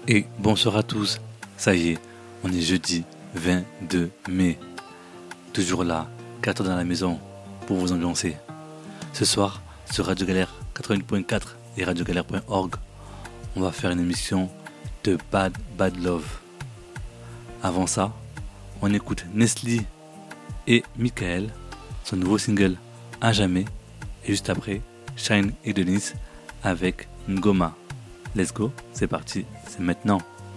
Et bonsoir à tous, ça y est, on est jeudi 22 mai. Toujours là, 4 heures dans la maison pour vous ambiancer. Ce soir, sur Radio Galère 88.4 et radiogalère.org, on va faire une émission de Bad Bad Love. Avant ça, on écoute Nestlé et Michael, son nouveau single À Jamais. Et juste après, Shine et Denis avec Ngoma. Let's go, c'est parti, c'est maintenant.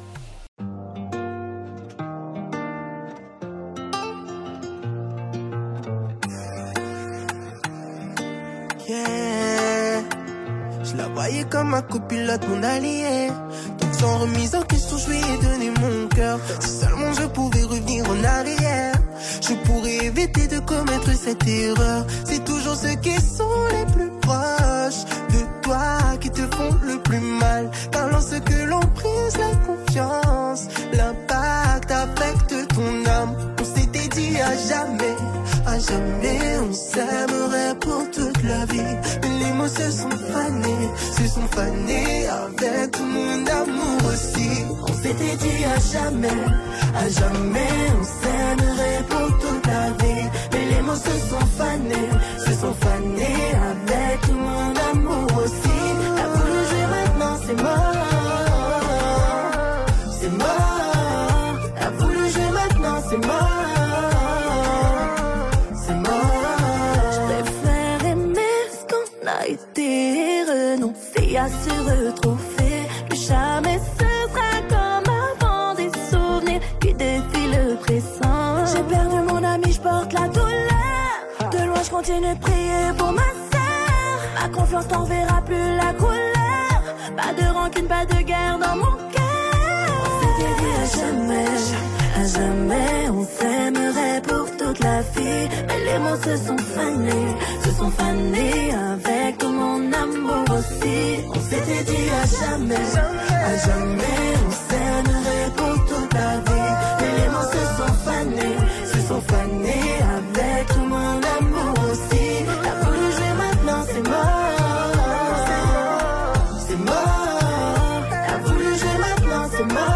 Yeah, je la voyais comme ma copilote, mon allié. Donc sans remise en question, je lui ai donné mon cœur. Si seulement je pouvais revenir en arrière, je pourrais éviter de commettre cette erreur. C'est toujours ceux qui sont les plus proches de toi qui te font le plus mal. Car lorsque l'on brise la confiance, l'impact affecte ton âme. On s'était dit à jamais on s'aimerait pour toute la vie. Mais les mots se sont fanés avec tout mon amour aussi. On s'était dit à jamais on s'aimerait pour toute la vie. Mais les mots se sont fanés avec tout mon amour aussi. T'as voulu jouer, maintenant c'est mort. T'as voulu jouer, maintenant c'est mort. Renoncer à se retrouver, plus jamais ce sera comme avant. Des souvenirs qui défient le présent. J'ai perdu mon ami, je porte la douleur. De loin je continue de prier pour ma sœur. Ma confiance t'enverra plus la couleur. Pas de rancune, pas de guerre dans mon cœur. On s'était dit à jamais on s'aimerait pour toute la vie. Mais les mots se sont fanés avec tout mon amour aussi. On s'était dit à jamais on s'aimerait pour toute la vie. Mais les mots se sont fanés avec tout mon amour aussi. T'as voulu jouer, maintenant c'est mort. T'as voulu jouer, maintenant c'est mort.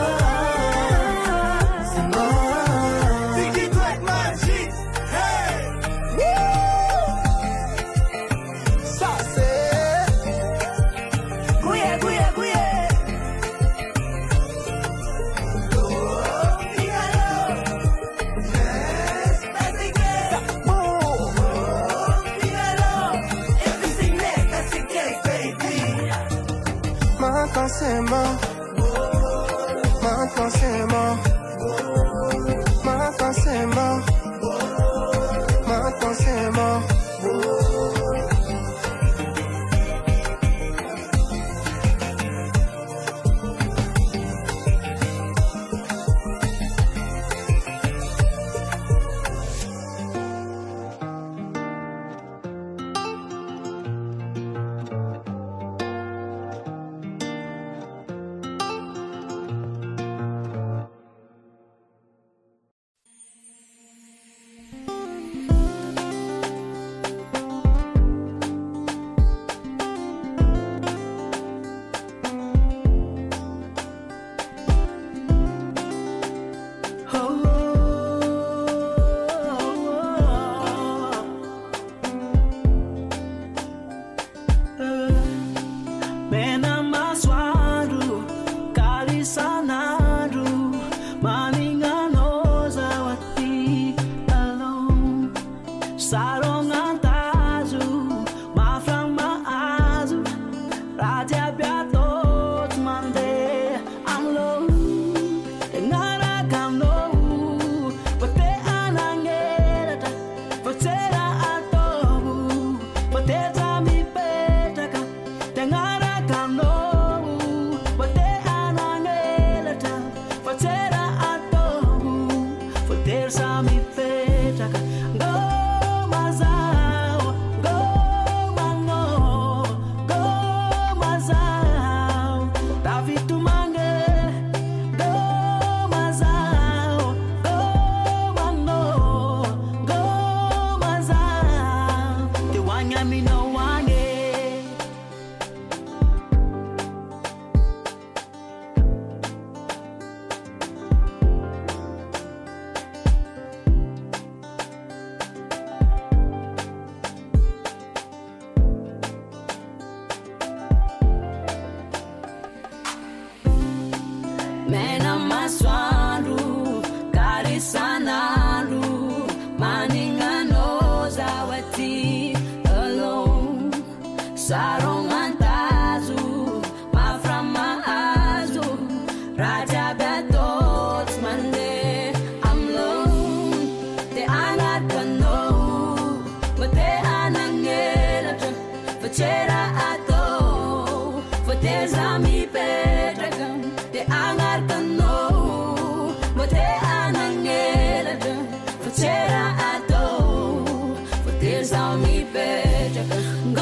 C'est mort, maintenant c'est mort, maintenant c'est mort, maintenant c'est mort. mena maswandu karisanandu maningano zawati alone sarongantazu maframa azu raja batot mande I'm alone te anakano mate anangela fachera ato fatezami pedragam te anakano mate anangela fachera ato fatezami pedragam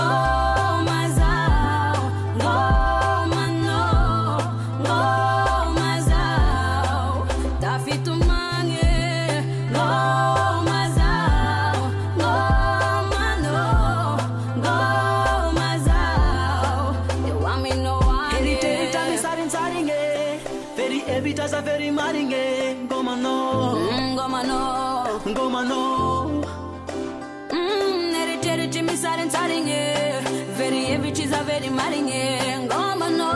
Very maringe, gomano, Neritere Jimmy Sarin Saringe, very every cheese a very maringe, gomano.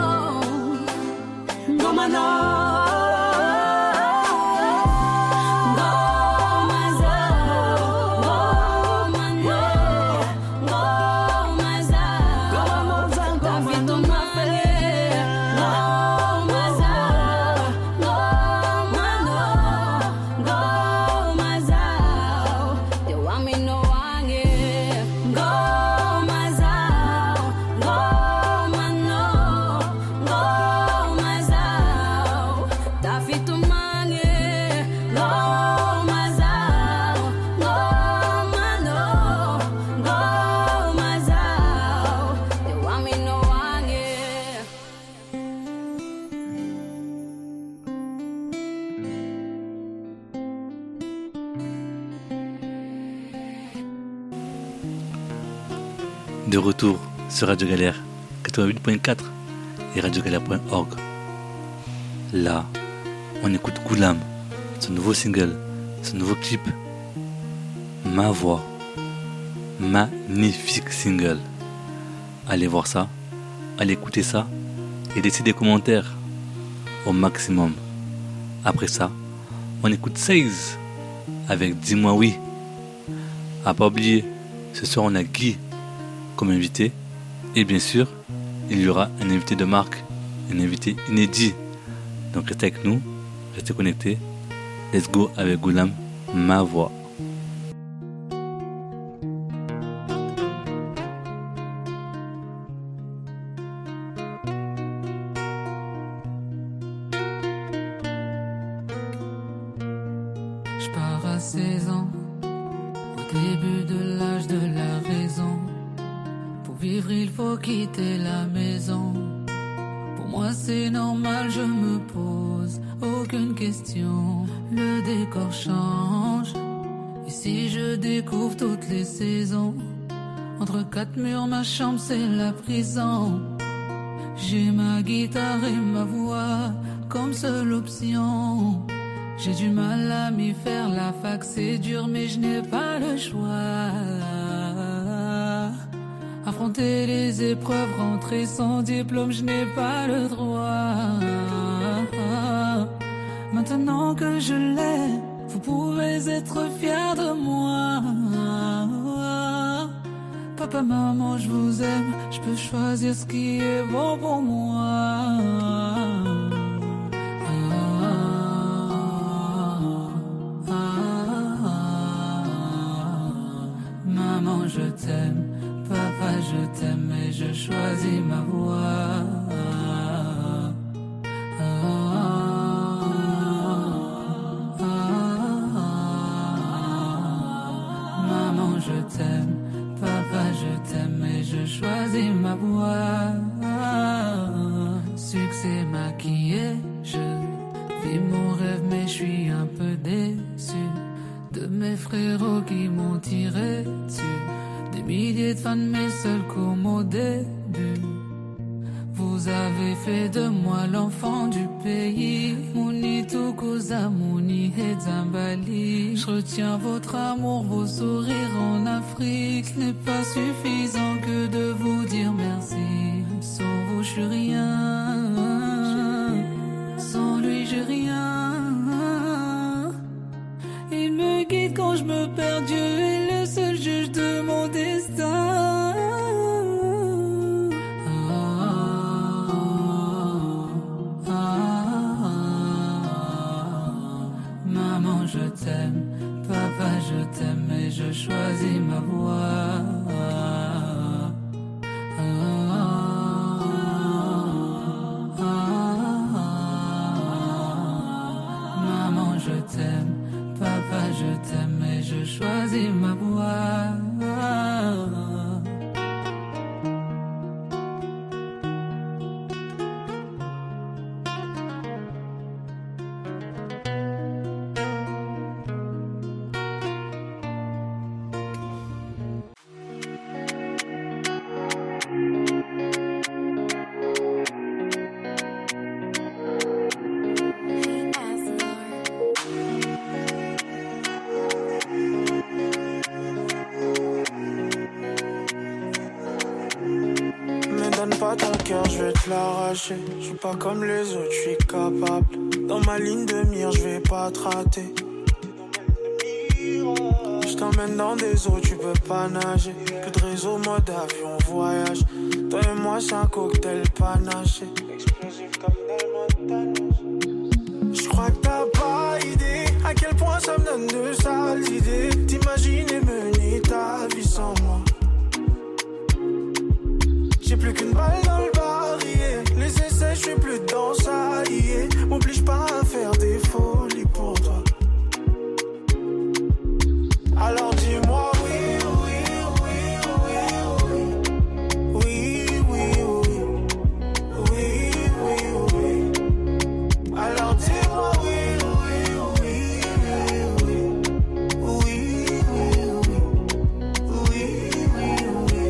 De retour sur Radio Galère 88.4 et radiogalère.org. Là, on écoute Goulam, son nouveau single, son nouveau clip, Ma Voix. Magnifique single. Allez voir ça, allez écouter ça et laissez des commentaires au maximum. Après ça, on écoute 16 avec Dis-moi oui. À pas oublier, ce soir on a Guy comme invité et bien sûr il y aura un invité de marque, un invité inédit, donc restez avec nous, restez connectés. Let's go avec Goulam, Ma Voix. Je pars à 16 ans, au début de l'âge de la raison. Pour vivre il faut quitter la maison. Pour moi c'est normal, je me pose aucune question. Le décor change, ici je découvre toutes les saisons. Entre quatre murs ma chambre c'est la prison. J'ai ma guitare et ma voix comme seule option. J'ai du mal à m'y faire, la fac c'est dur mais je n'ai pas le choix. Affronter les épreuves, rentrer sans diplôme, je n'ai pas le droit. Maintenant que je l'ai, vous pouvez être fiers de moi. Papa, maman, je vous aime, je peux choisir ce qui est bon pour moi. Maman, je t'aime, papa, je t'aime et je choisis ma voie. Maman, je t'aime, papa, je t'aime et je choisis ma voie. Succès maquillé, je vis mon rêve mais je suis un peu déçu de mes frérots qui m'ont tiré dessus. Des milliers de fans mais seuls comme au début. Vous avez fait de moi l'enfant du pays. Mouni Tukuza, Mouni Hedzambali. Je retiens votre amour, vos sourires en Afrique. Ce n'est pas suffisant que de vous dire merci. Sans vous je suis rien. Sans lui cœur, je vais te l'arracher. Je suis pas comme les autres, je suis capable. Dans ma ligne de mire, je vais pas te rater. Je t'emmène dans des eaux, tu peux pas nager. Plus de réseau, mode avion, voyage. Toi et moi, c'est un cocktail panaché. Explosif comme Delmontagne. Je crois que t'as pas idée à quel point ça me donne de sales idées. T'imaginer mener ta vie sans moi. J'ai plus qu'une balle dans le barillet. Les essais, je suis plus dans ça, yeah. M'oblige pas à faire des folies pour toi. Alors dis-moi oui, oui, oui, oui, oui. Oui, oui, oui. Oui, oui, oui. Alors dis-moi oui, oui, oui, oui, oui. Oui, oui, oui. Oui, oui, oui.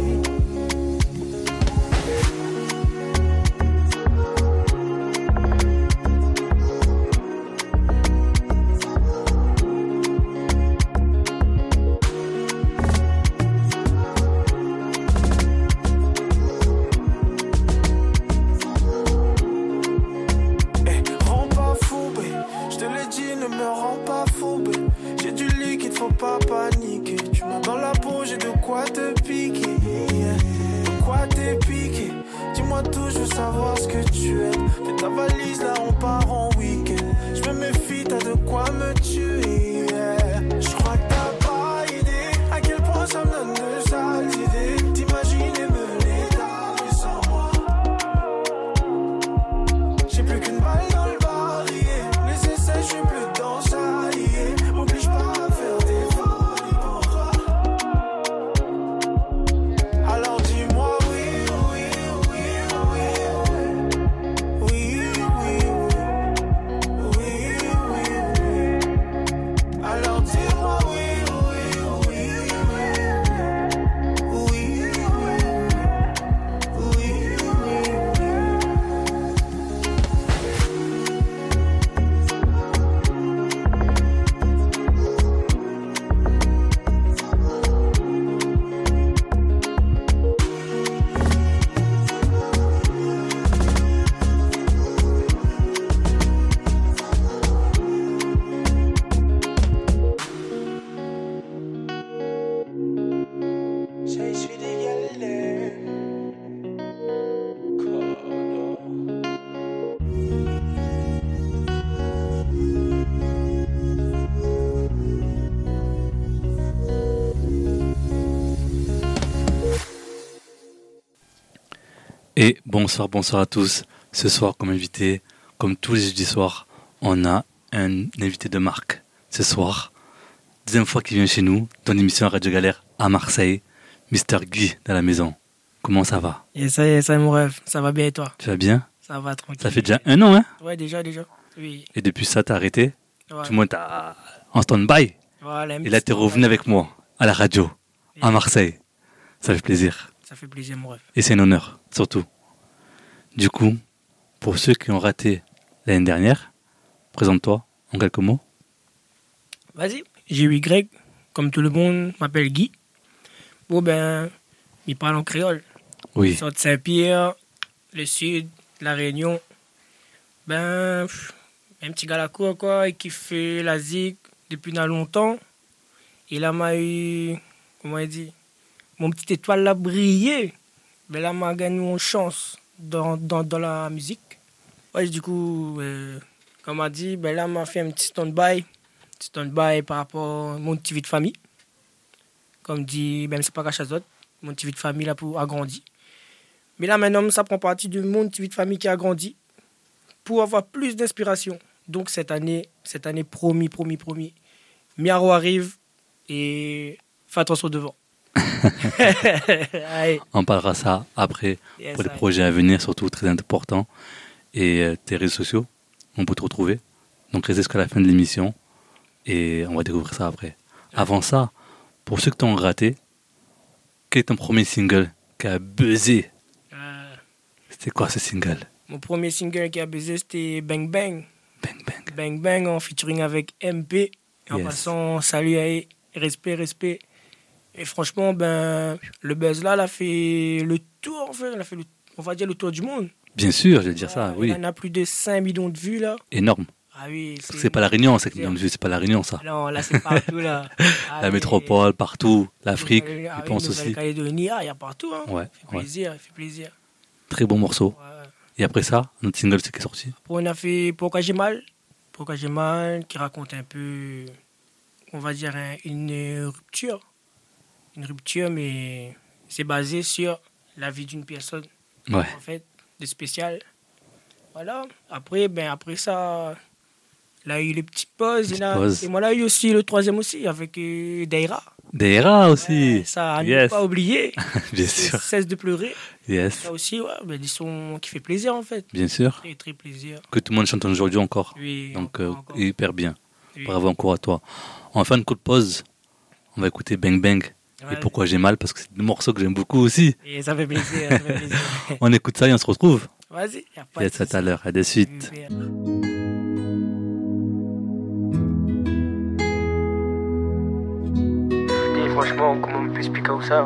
Faut pas paniquer, tu m'as dans la peau, j'ai de quoi te piquer, yeah. De quoi t'es piqué. Dis-moi tout, je veux savoir ce que tu aimes. Fais ta valise, là on part en week-end. Je me méfie, t'as de quoi me tuer, yeah. Je crois que t'as pas idée à quel point ça me donne de sales idées. T'imaginer mener ta vie sans moi. J'ai plus qu'une balle dans le barillet. Les essais, je suis plus dans ça, yeah. M'oblige pas à faire des folies pour toi. Alors dis-moi oui, oui, oui, oui. Oui, oui, oui. Oui, oui, oui. Alors dis-moi oui, oui, oui, oui. Oui, oui, oui. Oui, oui, oui. Je suis des galères. Et bonsoir à tous. Ce soir, comme invité, comme tous les jeudis soirs, on a un invité de marque. Ce soir, deuxième fois qu'il vient chez nous, dans l'émission Radio Galère à Marseille, Mr. Guy dans la maison. Comment ça va? Et ça y est, mon rêve. Ça va bien et toi? Tu vas bien? Ça va tranquille. Ça fait déjà 1 an, hein? Ouais, déjà. Oui. Et depuis ça, t'as arrêté? Ouais. Tout le monde t'a en stand-by. Voilà, Et là, t'es revenu avec moi, à la radio, à Marseille. Ça fait plaisir. Ça fait plaisir, mon rêve. Et c'est un honneur, surtout. Du coup, pour ceux qui ont raté l'année dernière, présente-toi en quelques mots. Vas-y. J'ai eu Y, comme tout le monde, m'appelle Guy. Bon, ben, il parle en créole. Oui. Sort de Saint-Pierre, le sud, la Réunion. Ben, un petit gars à la cour, quoi, et qui fait la zig depuis longtemps. Et là, m'a eu, comment il dit, mon petit étoile l'a brillé. Ben là, m'a gagné une chance dans la musique. Ouais, du coup, comme on dit, ben là, m'a fait un petit stand-by par rapport à mon petit vie de famille. Comme dit, ben c'est pas Cachazot, mon petit vie de famille là pour agrandir. Mais là, maintenant, ça prend partie de mon petit vie de famille qui a grandi pour avoir plus d'inspiration. Donc, cette année, promis. Miaro arrive et fais attention devant. On parlera ça après, Yes, pour les projets à venir, surtout très importants. Et tes réseaux sociaux, on peut te retrouver. Donc restez jusqu'à la fin de l'émission et on va découvrir ça après. Avant ça, pour ceux qui t'ont raté, quel est ton premier single qui a buzzé? C'était quoi ce single? Mon premier single qui a buzzé, c'était Bang Bang. Bang Bang. Bang Bang en featuring avec MP. En Yes. passant, salut et respect. Et franchement, ben, le buzz là, il a fait le tour, en fait. on va dire le tour du monde. Bien sûr, je vais dire ça, oui. Il y en a plus de 5 millions de vues, là. Énorme. Ah oui. C'est pas la Réunion, 5 millions de vues, c'est pas la Réunion, ça. Non, là, c'est partout, là. La métropole, partout, l'Afrique, je pense aussi. Nouvelle-Calédonie, il y a partout, hein. Ouais, Il fait plaisir. Très bon morceau. Ouais. Et après ça, notre single, c'est qui est sorti. Après, on a fait Pourquoi j'ai mal, qui raconte un peu, on va dire, une rupture. Une rupture, mais c'est basé sur la vie d'une personne. Ouais. En fait, de spécial. Voilà. Après ça, il a eu les petites pauses. Et moi, là, il y a eu aussi le troisième aussi, avec Daïra. Daïra aussi. Ça, à ne pas oublier. Bien sûr. Cesse de pleurer. Yes. Ça aussi, des sons qui fait plaisir, en fait. Bien sûr. Très, très plaisir. Que tout le monde chante aujourd'hui encore. Oui. Donc, encore. hyper bien. Oui. Bravo encore à toi. On va faire une courte pause. On va écouter Bang Bang. Ouais. Et Pourquoi j'ai mal, parce que c'est un morceau que j'aime beaucoup aussi. Et ça fait plaisir, On écoute ça et on se retrouve. Vas-y, y a pas de souci. À tout à l'heure, à de suite. Franchement, comment on peut expliquer ça?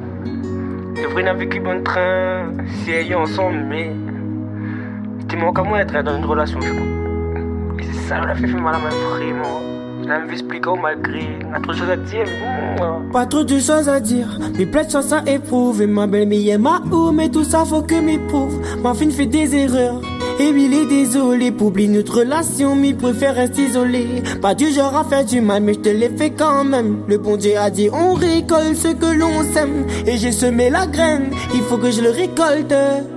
Le vrai n'a vécu bon train, si ayons ensemble, mais dis-moi comment être dans une relation, je crois. Et c'est ça, on a fait mal à ma vraiment. Je l'ai expliqué malgré, on a trop de choses à dire. Pas trop de choses à dire, mais plein de choses à éprouver. Ma belle-mère est ma ou, mais tout ça faut que m'éprouve. Ma fille fait des erreurs. Et il est désolé pour oublier notre relation, mais préfère rester isolé. Pas du genre à faire du mal, mais je te l'ai fait quand même. Le bon Dieu a dit on récolte ce que l'on sème. Et j'ai semé la graine, il faut que je le récolte.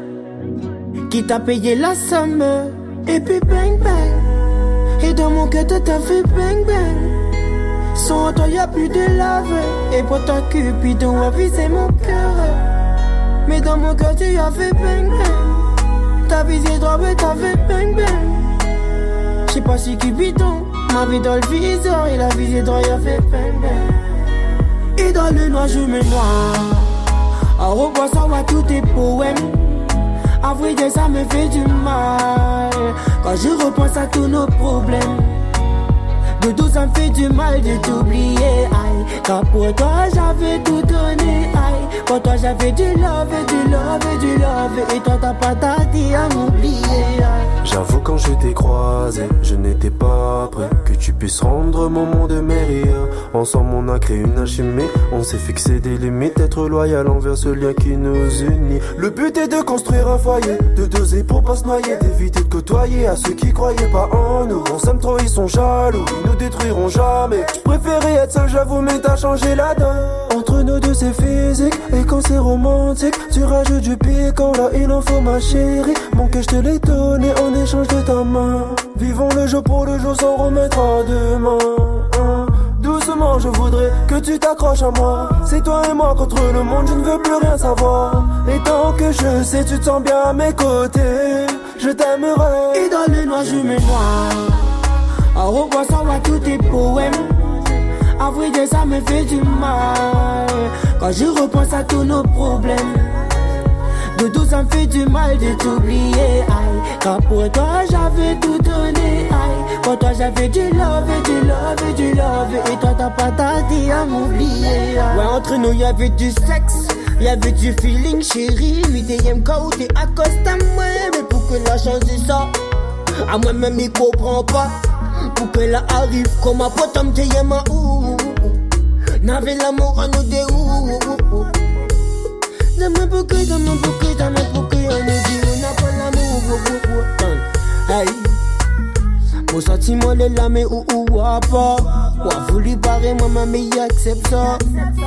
Qui t'a payé la somme. Et puis bang bang. Et dans mon cœur t'as fait bang bang. Sans toi y'a plus de lave. Et pour ta Cupidon a visé mon cœur. Mais dans mon cœur tu as fait bang bang. T'as visé droit mais t'as fait bang bang. J'sais pas si Cupidon m'a vu dans le viseur. Il a visé droit, il a fait bang bang. Et dans le noir je me noie. À revoir ça va tous tes poèmes. À vrai dire ça me fait du mal. Quand je repense à tous nos problèmes. Doudou ça me fait du mal de t'oublier. Aïe. Car pour toi j'avais tout donné. Aïe. Pour toi j'avais du love, du love, du love. Et toi t'as pas tardé à m'oublier. J'avoue quand je t'ai croisé, je n'étais pas prêt que tu puisses rendre mon monde meilleur. Ensemble on a créé une alchimie, on s'est fixé des limites, être loyal envers ce lien qui nous unit. Le but est de construire un foyer, de doser pour pas se noyer, d'éviter de côtoyer à ceux qui croyaient pas en nous. On s'aime trop, ils sont jaloux, ils nous détruiront jamais. Je préférais être seul, j'avoue, mais t'as changé la donne. Entre nous deux c'est physique, et quand c'est romantique, tu rajoutes du piquant, là il en faut ma chérie. Mon cœur je te l'ai donné en échange de ta main. Vivons le jour pour le jour sans remettre à demain. Doucement je voudrais que tu t'accroches à moi. C'est toi et moi contre le monde, je ne veux plus rien savoir. Et tant que je sais tu te sens bien à mes côtés, je t'aimerai. Et dans le noir je me noie. À revoir ça va tous tes poèmes. À vrai dire ça me fait du mal. Quand je repense à tous nos problèmes. Doudou ça me fait du mal de t'oublier. Aïe. Car pour toi j'avais tout donné. Aïe. Pour toi j'avais du love, du love, du love. Et toi t'as pas tardé à m'oublier. Ouais, entre nous y'avait du sexe, y'avait du feeling chérie. Mais t'es MK ou t'es accosté à moi. Mais pour que la chance de ça, à moi-même il comprend pas. Pour que la arrive comme un pote me t'es ma ou. N'avait l'amour à nous deux ou. Jamais pour que, jamais pour que, jamais pour que on nous dit on n'a pas l'amour. Hey, mon sentiment est là mais ou pas. Ou a voulu barrer moi mais il accepte ça.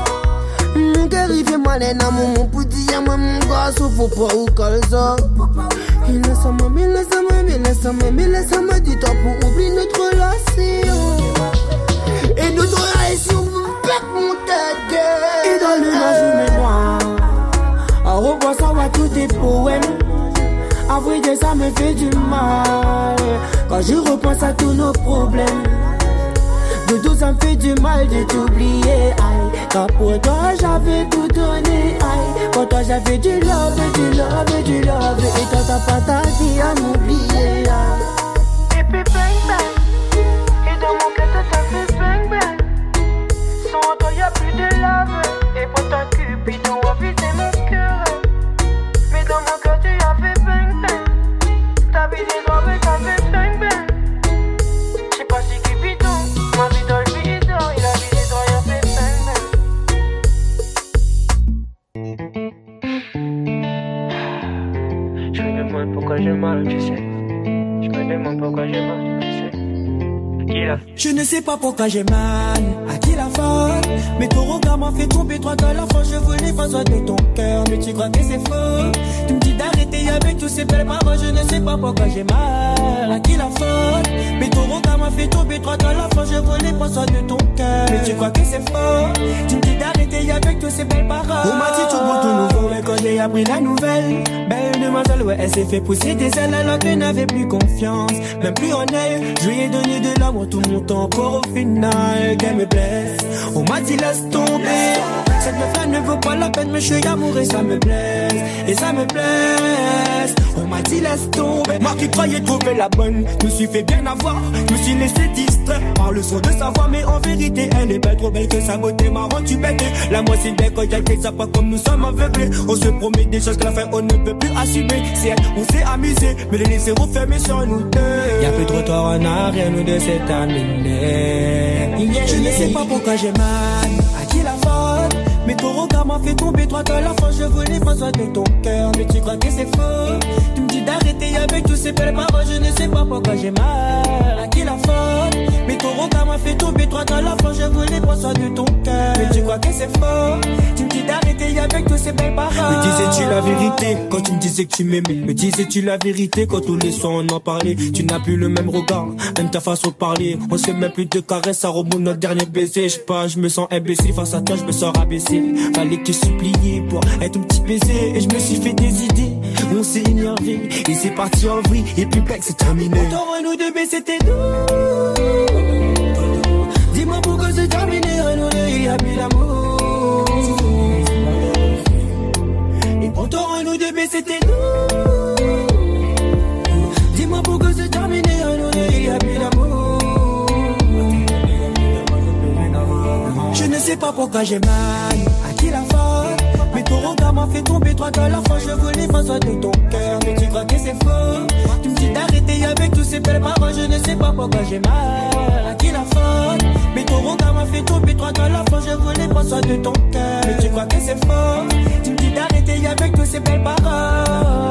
Mon cœur il fait mal en amour, mon petit à moi mon gars faut pas ou call ça. Il laisse à moi, il laisse à moi, il laisse à moi, il laisse à moi, dis-toi pour oublier notre relation. Et notre relation pète mon tête. Et dans le noir je me noie. À revoir ça va tous tes poèmes. À vrai dire ça me fait du mal. Quand je repense à tous nos problèmes. Doudou ça me fait du mal de t'oublier. Aïe. Car pour toi j'avais tout donné. Aïe. Pour toi j'avais du love, du love, du love. Et toi t'as pas tardé à m'oublier. Et puis bang bang. Et dans mon cœur t'as fait bang bang. Sans toi y'a plus de love. Et pour ta Cupidon a visé mon cœur. Mais dans mon cœur tu demande pourquoi j'ai mal, tu sais. Je me demande pourquoi j'ai mal, tu sais. Qui l'a fait? Je ne sais pas pourquoi j'ai mal, à qui la faute. Mais ton regard m'a fait tomber droit dans la fois. Je voulais pas soin de ton cœur, mais tu crois que c'est faux. Tu me dis d'arrêter avec tous ces belles paroles. Je ne sais pas pourquoi j'ai mal, à qui la faute. Mais ton regard m'a fait tomber droit dans la fois. Je voulais pas soin de ton cœur, mais tu crois que c'est faux. Tu me dis d'arrêter avec tous ces belles paroles. On m'a dit tout beau, tout nouveau, mais quand j'ai appris la nouvelle, belle demoiselle, ouais, elle s'est fait pousser des ailes alors que n'avait plus confiance, même plus en elle. Je lui ai donné de l'amour tout mon temps pour au final qu'elle me blesse. On m'a dit laisse tomber, cette meuf-là ne vaut pas la peine, mais je suis amoureux, ça me blesse, et ça me blesse. On m'a dit laisse tomber, moi qui croyais trouver la bonne, me suis fait bien avoir, me suis laissé distraire par le son de sa voix, mais en vérité elle est belle, trop belle que sa beauté m'a rendu bête. La moitié des quand y'a ça pas comme nous sommes aveuglés. On se promet des choses que la fin on ne peut plus assumer. C'est on s'est amusé, mais les laisser refermer sur nous deux. Y'a plus de retour en arrière, nous deux c'est terminé. Je ne sais pas pourquoi j'ai mal, à qui la faute. Mais ton regard m'a fait tomber droit dans la fois. Je voulais pas soin de ton cœur, mais tu crois que c'est faux. Tu me dis d'arrêter avec tous ces belles paroles. Je ne sais pas pourquoi j'ai mal, à qui la faute. Mais ton regard m'a fait tomber droit dans la fois. Je voulais pas soin de ton cœur, mais tu crois que c'est faux. Tu me dis d'arrêter avec tous ces belles paroles. Me disais-tu la vérité quand tu me disais que tu m'aimais? Me disais-tu la vérité quand tous les soirs on en parlait? Tu n'as plus le même regard, même ta façon de parler. On se fait même plus de caresses, ça remonte notre dernier baiser. Je sais pas, je me sens imbécile face à toi, je me sens rabaissé. Fallait que je suppliais pour être un petit baiser. Et je me suis fait des idées, on s'est énervé et c'est parti en vrille, et puis black c'est terminé. Pourtant nous deux mais c'était doux. Dis-moi pourquoi c'est terminé, nous deux il y a plus d'amour. Et pourtant nous deux mais c'était doux. Dis-moi pourquoi c'est terminé, nous deux il y a plus d'amour. Je ne sais pas pourquoi j'ai mal, à qui la faute. Mais ton regard m'a fait tomber droit dans la fois. Je voulais pas soin de ton cœur, mais tu crois que c'est faux. Tu me dis d'arrêter avec tous ces belles paroles. Je ne sais pas pourquoi j'ai mal, à qui la faute. Mais ton regard m'a fait tomber droit dans la fois. Je voulais pas soin de ton cœur, mais tu crois que c'est faux. Tu me dis d'arrêter avec tous ces belles paroles.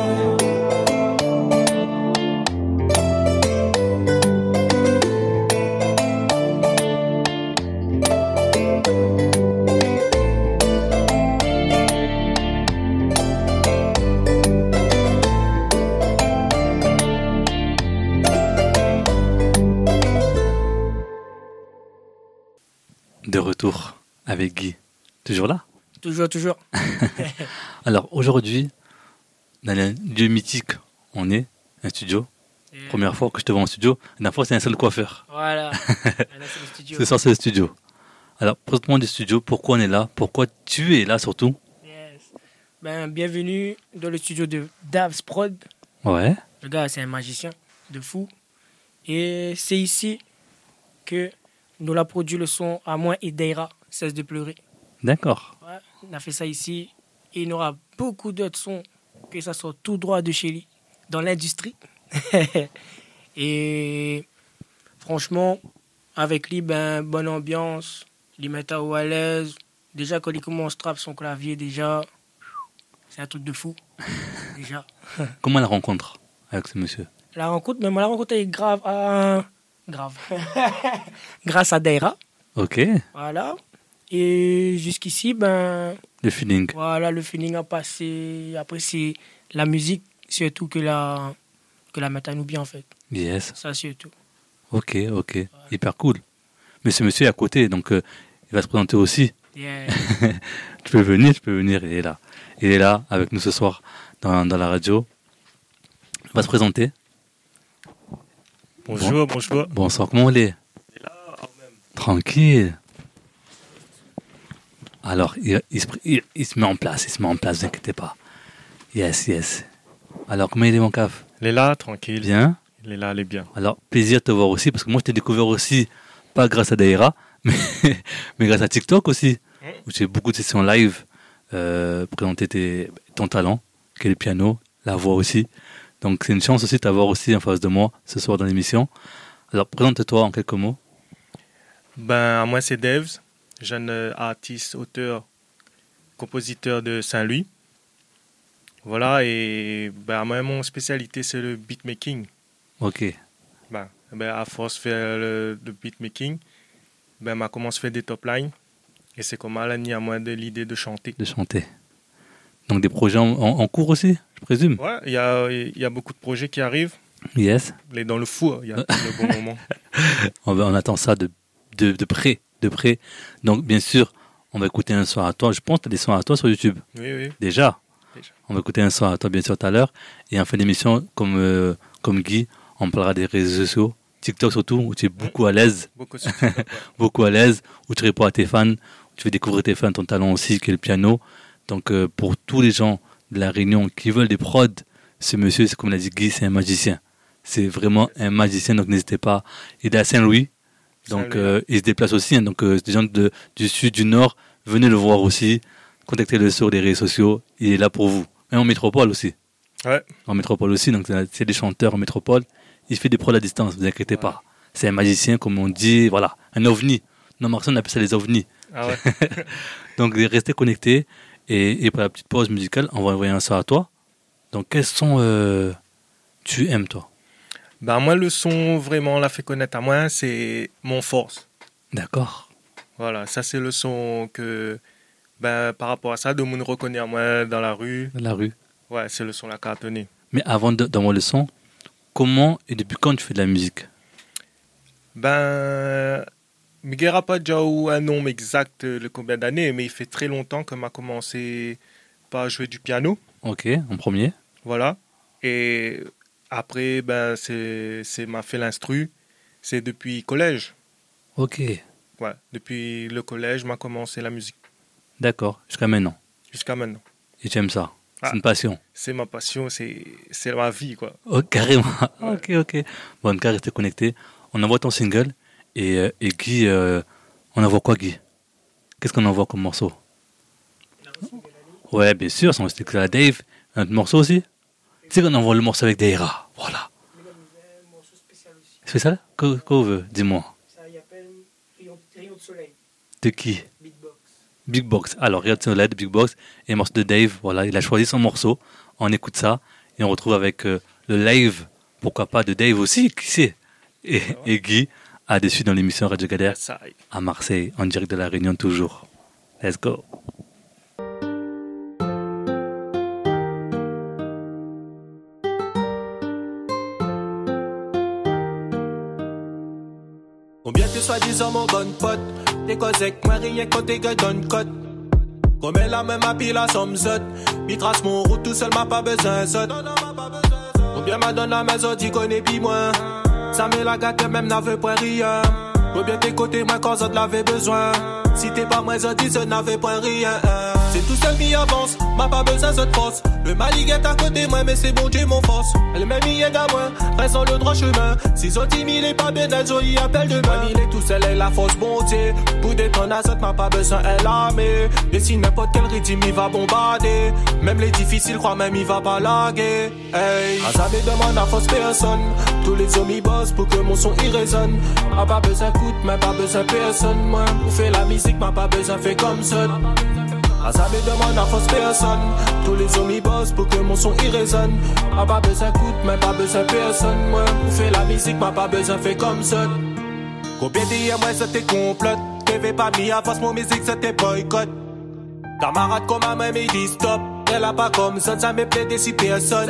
De retour avec Guy. Toujours là? Toujours. Alors aujourd'hui, dans un lieu mythique, on est un studio. Première fois que je te vois en studio. La dernière fois, c'est un seul coiffeur. Voilà. Là, c'est le studio. Ce soir, c'est le studio. Alors, présente-moi du studio. Pourquoi on est là? Pourquoi tu es là surtout? Yes. Bienvenue dans le studio de Davs Prod. Ouais. Le gars, c'est un magicien de fou. Et c'est ici que nous a produit le son À moi et Daïra, Cesse de pleurer. D'accord. Ouais, on a fait ça ici. Et il y aura beaucoup d'autres sons, que ça sort tout droit de chez lui, dans l'industrie. Et franchement, avec lui, bonne ambiance, il met à à l'aise. Déjà, quand il commence à trapper son clavier, déjà, c'est un truc de fou. Déjà. Comment la rencontre avec ce monsieur? La rencontre est grave. Grâce à Daïra. Ok. Voilà. Et jusqu'ici, le feeling. Voilà, le feeling a passé. Après, c'est la musique, surtout que la mettre à nous bien, en fait. Yes. Ça, surtout. Ok. Voilà. Hyper cool. Mais ce monsieur est à côté, donc il va se présenter aussi. Yeah. Tu peux venir, il est là. Il est là avec nous ce soir dans la radio. Il va se présenter. Bonjour. Bonsoir, comment on est? Tranquille. Alors, il se met en place, ne vous inquiétez pas. Yes. Alors, comment il est mon caf? Il est là, tranquille. Bien. Il est là, il est bien. Alors, plaisir de te voir aussi, parce que moi, je t'ai découvert aussi, pas grâce à Daïra, mais grâce à TikTok aussi, où j'ai beaucoup de sessions live, présenter ton talent, qui est le piano, la voix aussi. Donc, c'est une chance aussi de t'avoir aussi en face de moi ce soir dans l'émission. Alors, présente-toi en quelques mots. Moi, c'est Devs, jeune artiste, auteur, compositeur de Saint-Louis. Voilà, et moi, mon spécialité, c'est le beatmaking. Ok. À force de faire le beatmaking, m'a commencé à faire des top lines. Et c'est comme à moi de l'idée de chanter. De chanter. Donc des projets en cours aussi, je présume. Ouais, il y a beaucoup de projets qui arrivent. Yes. Il est dans le four, il y a le bon moment. On attend ça de près. Donc bien sûr, on va écouter un son à toi. Je pense que tu as des sons à toi sur YouTube. Oui. Déjà. On va écouter un son à toi bien sûr tout à l'heure. Et en fin d'émission, comme Guy, on parlera des réseaux sociaux. TikTok surtout, où tu es beaucoup à l'aise. Beaucoup à l'aise, où tu réponds à tes fans, où tu fais découvrir tes fans ton talent aussi, qui est le piano. Donc pour tous les gens de la Réunion qui veulent des prods, ce monsieur, c'est comme l'a dit Guy, c'est un magicien. C'est vraiment un magicien, donc n'hésitez pas. Il est à Saint-Louis, donc il se déplace aussi. Donc des gens du sud, du nord, venez le voir aussi. Contactez-le sur les réseaux sociaux, il est là pour vous. Et en métropole aussi. Ouais. En métropole aussi, donc c'est des chanteurs en métropole. Il fait des prods à distance, ne vous inquiétez pas. C'est un magicien, comme on dit, voilà, un ovni. Non, Marcel, on appelle ça les ovnis. Ah ouais. Donc, restez connectés. Et pour la petite pause musicale, on va envoyer un son à toi. Donc, quels sons tu aimes, toi? Moi, le son, vraiment, l'a fait connaître à moi, c'est Mon Force. D'accord. Voilà, ça, c'est le son que, par rapport à ça, de monde reconnaît à moi dans la rue. Dans la rue. Ouais, c'est le son là qui a tenu. Mais avant d'envoyer le son, comment et depuis quand tu fais de la musique? Je ne dirai pas déjà un nombre exact de combien d'années, mais il fait très longtemps que m'a commencé par jouer du piano. Ok, en premier. Voilà. Et après, c'est m'a fait l'instru. C'est depuis collège. Ok. Ouais, depuis le collège, m'a commencé la musique. D'accord, jusqu'à maintenant. Jusqu'à maintenant. Et tu aimes ça? C'est une passion. C'est ma passion, c'est ma vie, quoi. Oh, carrément. Ok. Bon, en tout cas, restez connectés. On envoie ton single. Et Guy, on envoie quoi, Guy? Qu'est-ce qu'on envoie comme morceau? Ouais, bien sûr, son stick à Dave. Un autre morceau aussi? Tu sais qu'on envoie le morceau avec Daïra. Voilà. C'est ça? Qu'on veut? Dis-moi. Ça s'appelle Rayon de Soleil. De qui? Beatbox. Big Box. Alors, Rayon de Soleil de Big Box et un morceau de Dave. Voilà, il a choisi son morceau. On écoute ça et on retrouve avec le live, pourquoi pas, de Dave aussi, qui sait? Et Guy à dessus dans l'émission Radio Galère à Marseille, en direct de la Réunion toujours. Let's go. Combien tu sois disant mon bon pote, t'es causé moi rien quand t'es que donne cote. Combien la même appli la somme zot, mi trace mon route tout seul m'a pas besoin zot. Combien m'a donné la maison dit connais pis moi, ça me la gâte même n'avait pas rien. Combien t'es côté moi quand zot l'avait besoin, si t'es pas moi zot dit zot n'avait pas rien. C'est tout seul mi avance, m'a pas besoin zot force. Le mali est à côté moi mais c'est bon Dieu mon force. Elle même y est à moi, reste dans le droit chemin. Si zot il est pas bien elle y appelle demain. Il est tout seul et la force bonté, pour détendre à zot m'a pas besoin elle armée. Et si n'importe quel rythme il va bombarder, même les difficiles croient même il va pas laguer. Hey, Azabé demande à force personne, tous les hommes y bossent pour que mon son y résonne. M'a pas besoin coûte, mais pas besoin personne. Moi pour faire la musique m'a pas besoin fait comme ça. Azabé demande à force personne, tous les hommes y bossent pour que mon son y résonne. M'a pas besoin coûte, mais pas besoin personne. Moi pour faire la musique m'a pas besoin fait comme ça. Combien d'hier moi c'était complote, t'avais pas mis à face mon musique c'était boycott. Camarade comme ma même il dit stop, elle a pas comme ça me plaît des 6 personnes.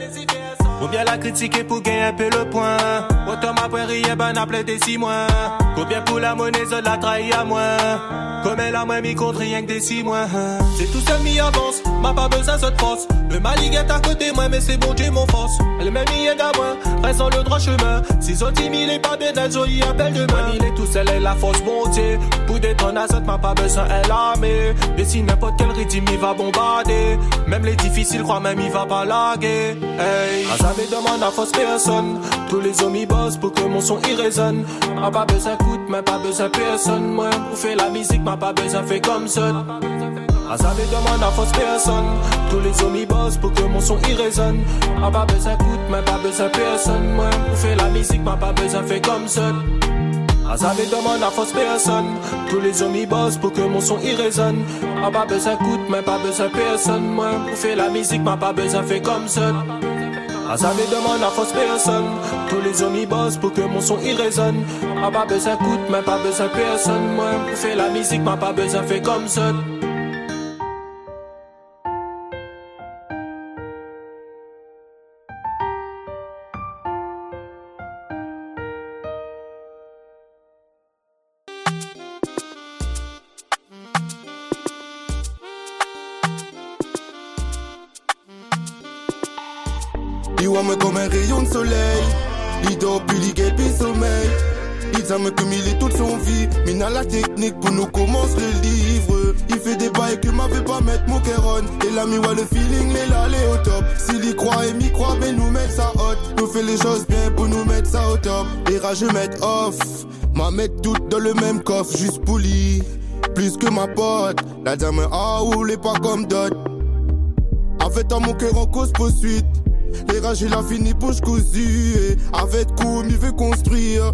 Combien la critiquer pour gagner un peu le point, autant m'a pris rien ben appelé des 6 mois. Combien pour la monnaie ça la trahi à moi, comme elle a moins mis contre rien que des 6 mois. C'est tout seul mi avance, m'a pas besoin de force. Le mali est à côté moi mais c'est bon Dieu mon force. Elle même y est à moi, reste dans le droit chemin. Si zot il est pas bien elle y appelle demain. Il est tout seul et la force bonté, pour détendre à zot m'a pas besoin elle armée. Et si n'importe quel rythme il va bombarder, même les difficiles croient même il va pas laguer. Hey, Azabé demande à force personne, tous les hommes y bossent pour que mon son y résonne. M'a pas besoin coûte, mais pas besoin personne. Moi pour faire la musique m'a pas besoin fait comme ça. Azabé demande à force personne, tous les hommes y bossent pour que mon son y résonne. M'a pas besoin coûte, mais pas besoin personne. Moi pour faire la musique m'a pas besoin fait comme ça. Azave demande à fausse personne. Tous les hommes y bossent pour que mon son y résonne. Ah pas besoin coûte, mais pas besoin personne. Moi pour faire la musique, m'a pas besoin fait comme ça. Azave demande à fausse personne. Tous les hommes y bossent pour que mon son y résonne. Ah pas besoin coûte, mais pas besoin personne. Moi pour faire la musique, m'a pas besoin fait comme ça. Il voit moi comme un rayon de soleil. Il dort puis il guette puis sommeil. Il aime comme il est toute son vie. Mais n'a la technique pour nous commence le livre. Il fait des bails que m'avait pas mettre mon kéron. Et là mi voit le feeling, les là les au top. S'il y croit et m'y croit, mais nous mettre ça hot. Nous fait les choses bien pour nous mettre ça au top. Les rageux mettent off. M'a mettre toutes dans le même coffre, juste poli. Plus que ma pote. La dame roulez pas comme d'autres. Avec toi mon cœur en cause poursuite. Les rages il a fini bouche cousue. Et avec coup il veut construire.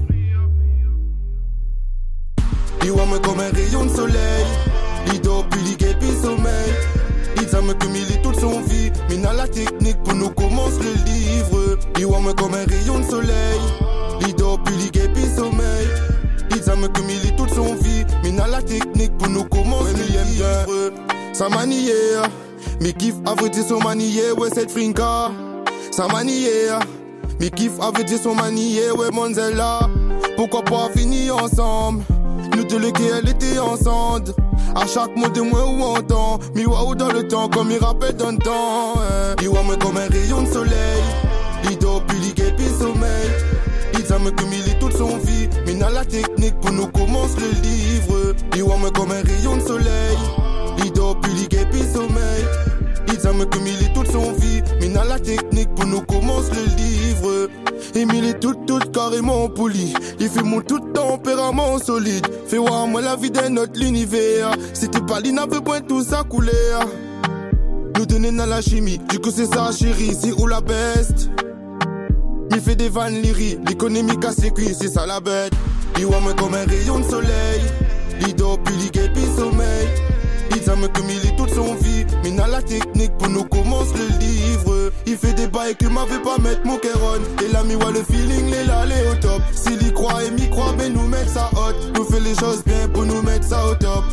Il voit moi comme un rayon de soleil. Il dort puis il guette puis sommeil. Il aime comme il est toute son vie. Mais n'a la technique pour nous commence le livre. Il voit moi comme un rayon de soleil. Il dort puis il guette puis sommeil. Il aime comme il est toute son vie. Mais n'a la technique pour nous commence le livre. Sa manière. Mais kiff avait dit son manière. Ouais cette frinka. Sa manière. Mais kiff avait dit son manière. Ouais Monzella. Pourquoi pas finir ensemble? Nous deux les elle était ensemble. À chaque mot de moi où on entend. Mi waouh dans le temps comme il rappelle dans le temps. Il voit moi comme un rayon de soleil. Il dort puis il guette puis sommeil. Il aime comme il est toute son vie. Mais n'a la technique pour nous commence le livre. Il voit moi comme un rayon de soleil. Il dort puis il guette puis sommeil. Il aime comme il est toute son vie. Mais n'a la technique pour nous commence le livre. Et il est tout carrément poli. Il fait mon tout tempérament solide. Fais voir moi la vie d'un autre l'univers. C'était pas l'inave point tout ça couler. Nous donner dans la chimie. Du coup c'est ça chérie. C'est où la best. Il fait des vannes lyriques. L'économie casse les cuisses. C'est ça la bête. Il voit moi comme un rayon de soleil. Il dort puis il guette puis sommeil. Il aime comme il est toute son vie. Mais n'a la technique pour nous commence le livre. Il fait des bails que m'avait pas mettre mon kéron. Et là mi voit le feeling, les là les au top. S'il y croit et m'y croit, ben nous mettre ça hot. Nous fait les choses bien pour nous mettre ça au top.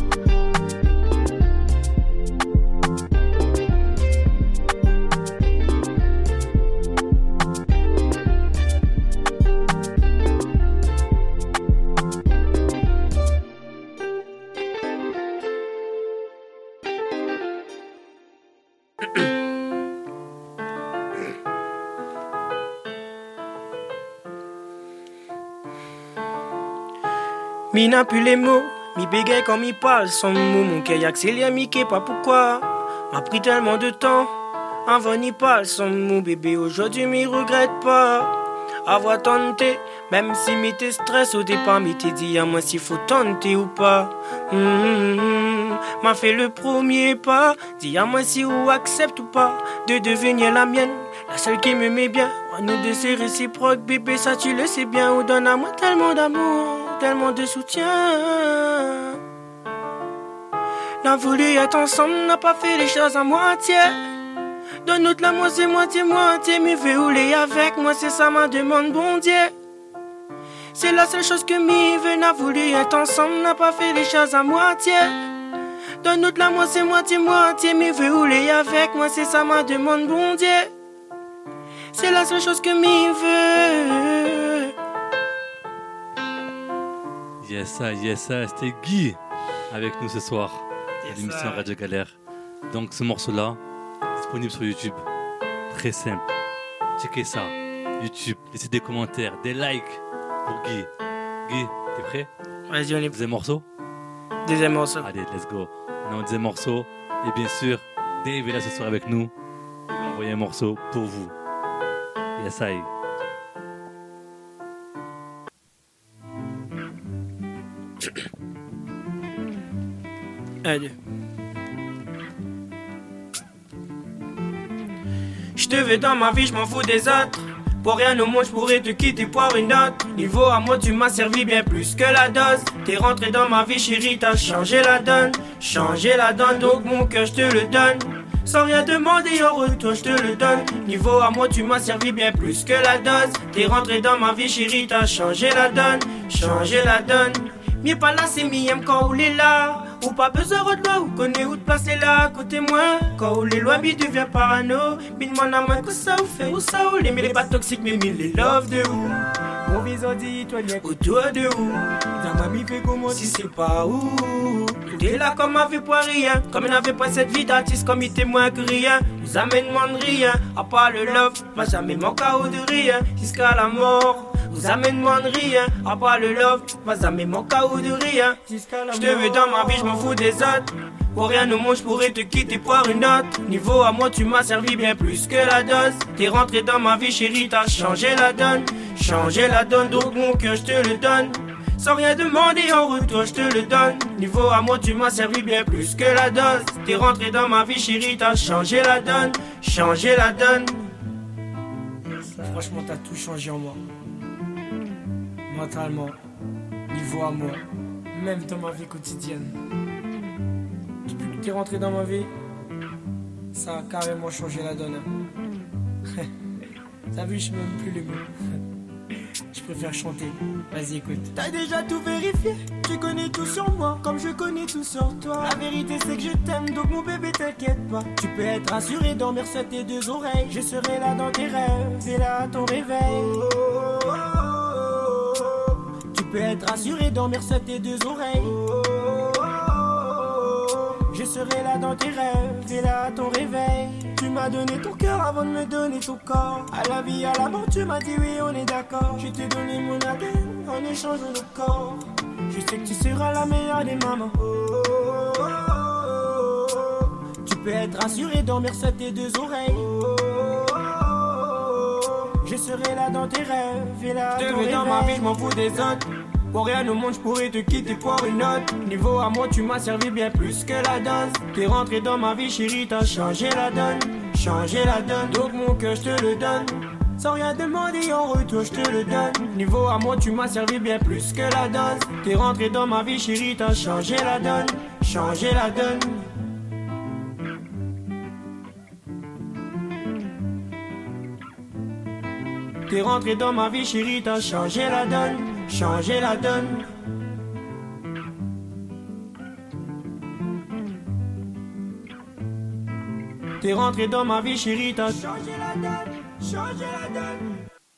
Mi n'a plus les mots, mi bégaye quand mi parle sans mots. Mon cœur accélère, mi qu'est pas pourquoi. M'a pris tellement de temps avant n'y parle sans mots. Bébé, aujourd'hui mi regrette pas avoir tenté. Même si mi t'es stress au départ, mi t'es dit à moi s'il faut tenter ou pas. M'a fait le premier pas. Dis à moi si ou accepte ou pas de devenir la mienne, la seule qui me met bien. Nous deux c'est réciproque, bébé, ça tu le sais bien. Ou donne à moi tellement d'amour, tellement de soutien. N'a voulu être ensemble, n'a pas fait les choses à moitié. Donne-nous la moitié, moitié. Mais veux rouler avec moi, c'est ça ma demande, bon Dieu. C'est la seule chose que m'y veut. N'a voulu être ensemble, n'a pas fait les choses à moitié. Donne-nous la moitié, moitié. Mais veux rouler avec moi, c'est ça ma demande, bon Dieu. C'est la seule chose que m'y veut. Yes, ça, c'était Guy avec nous ce soir à l'émission Radio Galère. Donc ce morceau-là, disponible sur YouTube. Très simple. Checkez ça. YouTube, laissez des commentaires, des likes pour Guy. Guy, t'es prêt? Vas-y, on est prêt. Deuxième morceau? Deuxième morceau. Allez, let's go. On est en deuxième morceau. Et bien sûr, Dave est là ce soir avec nous. Il va envoyer un morceau pour vous. Yes, I. Allez. Je te veux dans ma vie, je m'en fous des autres. Pour rien au monde, je pourrais te quitter pour une autre. Niveau à moi, tu m'as servi bien plus que la dose. T'es rentré dans ma vie, chérie, t'as changé la donne. Changé la donne, donc mon cœur, je te le donne. Sans rien demander en retour, je te le donne. Niveau à moi, tu m'as servi bien plus que la dose. T'es rentré dans ma vie, chérie, t'as changé la donne. Changé la donne. Mieux pas là, c'est mi aime quand on est là. Ou pas besoin de là, ou connaît où te placer là, côté moi. Quand on est loin, mi devient parano. Mi demande à moi que ça ou fait, où ça ou les mais pas toxiques, mais mi les love de où. Mon visage dit, toi, lien autour de où. Ta mamie fait comment si c'est pas où. T'es là comme avait pour rien. Comme il n'avait pas cette vie d'artiste, comme il était moins que rien. Nous amène moins de rien. À part le love, va jamais manquer de rien. Jusqu'à la mort. Vous amène moins de rien, à part le love, va jamais manquer de rien. Je te veux dans ma vie, je m'en fous des autres. Pour rien au monde, je pourrais te quitter pour une autre. Niveau à moi, tu m'as servi bien plus que la dose. T'es rentré dans ma vie, chérie, t'as changé la donne. Changé la donne, donc mon cœur, je te le donne. Sans rien demander en retour, je te le donne. Niveau à moi, tu m'as servi bien plus que la dose. T'es rentré dans ma vie, chérie, t'as changé la donne. Changé la donne. Franchement, t'as tout changé en moi. Mentalement, niveau à moi, même dans ma vie quotidienne. Depuis que t'es rentré dans ma vie, ça a carrément changé la donne. T'as vu, je sais même plus les mots. Je préfère chanter. Vas-y, écoute. T'as déjà tout vérifié, tu connais tout sur moi, comme je connais tout sur toi. La vérité c'est que je t'aime, donc mon bébé t'inquiète pas. Tu peux être rassuré, dormir sur tes deux oreilles. Je serai là dans tes rêves, et là à ton réveil. Tu peux être rassuré, dormir sur tes deux oreilles. Je serai là dans tes rêves et là à ton réveil. Tu m'as donné ton cœur avant de me donner ton corps. À la vie, à la mort, tu m'as dit oui, on est d'accord. Je t'ai donné mon ADN en échange de nos corps. Je sais que tu seras la meilleure des mamans. Tu peux être rassuré, dormir sur tes deux oreilles. Je serai là dans tes rêves et là à ton réveil. Dans ma vie, je m'en fous des autres. Pour rien au monde, je pourrais te quitter pour une autre. Niveau à moi, tu m'as servi bien plus que la dose. T'es rentré dans ma vie, chérie, t'as changé la donne. Changé la donne, donc mon cœur, je te le donne. Sans rien demander en retour, je te le donne. Niveau à moi, tu m'as servi bien plus que la dose. T'es rentré dans ma vie, chérie, t'as changé la donne. Changé la donne. T'es rentré dans ma vie, chérie, t'as changé la donne. Changé la donne. T'es rentré dans ma vie, chérie, t'as changé la donne. Changé la donne.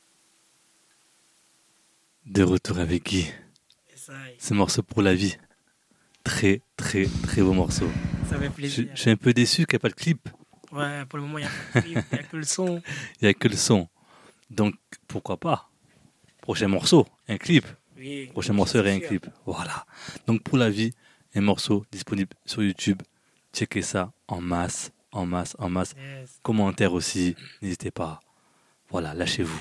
De retour avec Guy. Ce morceau pour la vie. Très, très, très beau morceau. Ça fait plaisir. Je suis un peu déçu qu'il n'y a pas de clip. Ouais, pour le moment, il n'y a pas de clip. Il n'y a que le son. Il n'y a que le son. Donc, pourquoi pas? Prochain morceau, un clip. Oui, prochain morceau et un clip. Voilà. Donc, pour la vie, un morceau disponible sur YouTube. Checkez ça en masse, en masse, en masse. Yes. Commentaires aussi, n'hésitez pas. Voilà, lâchez-vous.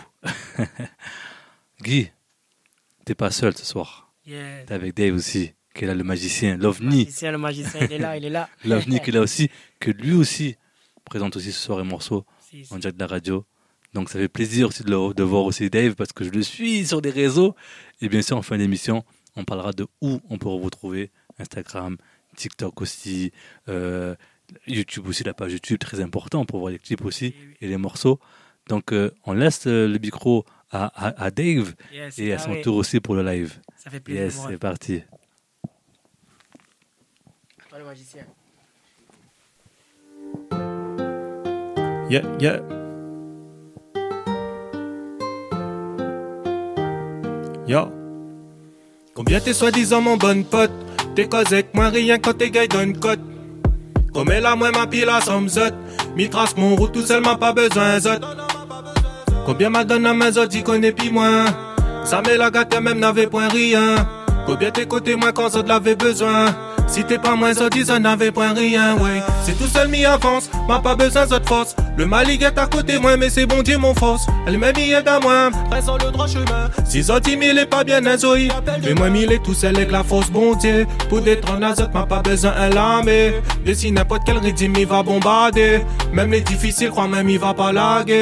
Guy, t'es pas seul ce soir. Yes. T'es avec Dave aussi, qui est là, le magicien, l'OVNI. Le magicien, il est là, il est là. L'OVNI qui est là aussi, que lui aussi présente aussi ce soir un morceau en direct de la radio. Donc ça fait plaisir aussi de voir aussi Dave parce que je le suis sur des réseaux. Et bien sûr, en fin d'émission, on parlera de où on peut vous retrouver. Instagram, TikTok aussi, YouTube aussi, la page YouTube, très important pour voir les clips aussi et les morceaux. Donc on laisse le micro à Dave et à son tour aussi pour le live. Ça fait plaisir. Yes, c'est parti. Toi le magicien. Yeah. Yo. Combien t'es soi-disant mon bon pote? T'es cause avec moi rien quand t'es gars donne cote. Comme elle a moi ma pile à somzot. Mi trace mon route tout seul m'a pas besoin zot. Combien m'a donné à ma zot j'y connais pis moins. Ça me la gâte même n'avait point rien. Combien t'es côté moi quand zot l'avait besoin. Si t'es pas moins zot ça n'avait point rien ouais. C'est tout seul mi avance, m'a pas besoin zot force. Le malik est à côté moi mais c'est bon Dieu mon force. Elle m'a mis aide à moi, reste sur le droit chemin. Si zot il est pas bien azoï. Mais moi il est tout seul avec la force bon Dieu. Pour détrôner à zot m'a pas besoin un lamé. Et si n'importe quel rythme il va bombarder. Même les difficiles croient même il va pas laguer.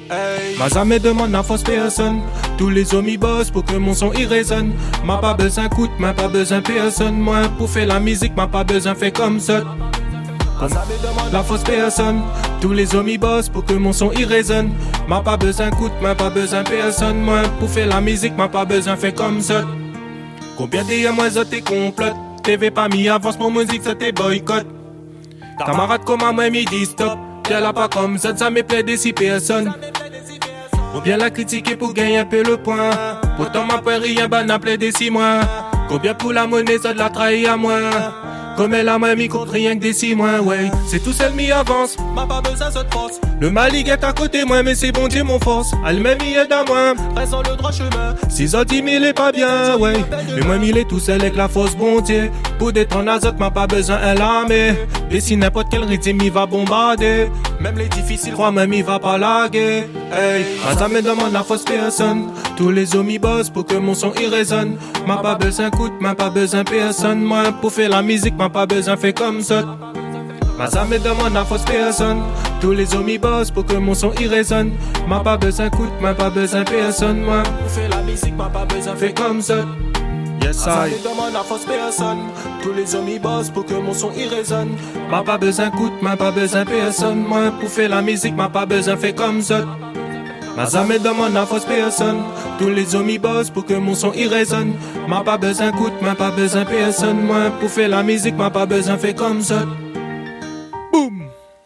Maza me demande la fausse personne. Tous les hommes y bossent pour que mon son y résonne. M'a pas besoin coûte, m'a pas besoin personne. Moi pour faire la musique, m'a pas besoin fait comme ça. La fausse personne. Tous les hommes y bossent pour que mon son y résonne. M'a pas besoin coûte, m'a pas besoin personne. Moi pour faire la musique, m'a pas besoin fait comme ça. Combien de moi ça t'es complote. TV pas mis avance mon musique, ça t'es boycott. Camarade comme moi me dit stop. Y'a là pas comme ça me plaît des 6 personnes. Ou bien la critiquer pour gagner un peu le point. Pourtant ma peur rien ban n'a plaidé 6 mois. Combien pour la monnaie ça de la trahir à moi. Comme elle a mis contre rien que des 6 mois, ouais. C'est tout seul mi avance, m'a pas besoin de force. Le mal il est à côté moi, mais c'est bon Dieu mon force. Elle-même il est dans moi, reste sur le droit chemin. 6 ans 10 000 est pas bien, ouais. Mais moi il est tout seul avec la force bon Dieu. Pour détendre azote, m'a pas besoin un l'armée. Et si n'importe quel rythme il va bombarder. Même les difficiles, crois même il va pas laguer. Hey, ça me demande la fausse personne. Tous les hommes y bossent pour que mon son y résonne. M'a pas besoin coûte, m'a pas besoin personne. Moi pour faire la musique, m'a pas besoin fait comme ça. Ça me demande la fausse personne. Tous les hommes y bossent pour que mon son y résonne. M'a pas besoin coûte, m'a pas besoin personne. Moi pour faire la musique, m'a pas besoin fait comme ça. Yes, ça me demande la fausse personne. Tous les hommes y bossent pour que mon son y résonne. M'a pas besoin coûte, m'a pas besoin personne. Moi pour faire la musique, m'a pas besoin fait comme ça. Ça me demande la fausse personne. Tous les hommes y bossent pour que mon son y résonne. M'a pas besoin coûte, m'a pas besoin personne. Moi pour faire la musique, m'a pas besoin fait comme ça. Boum.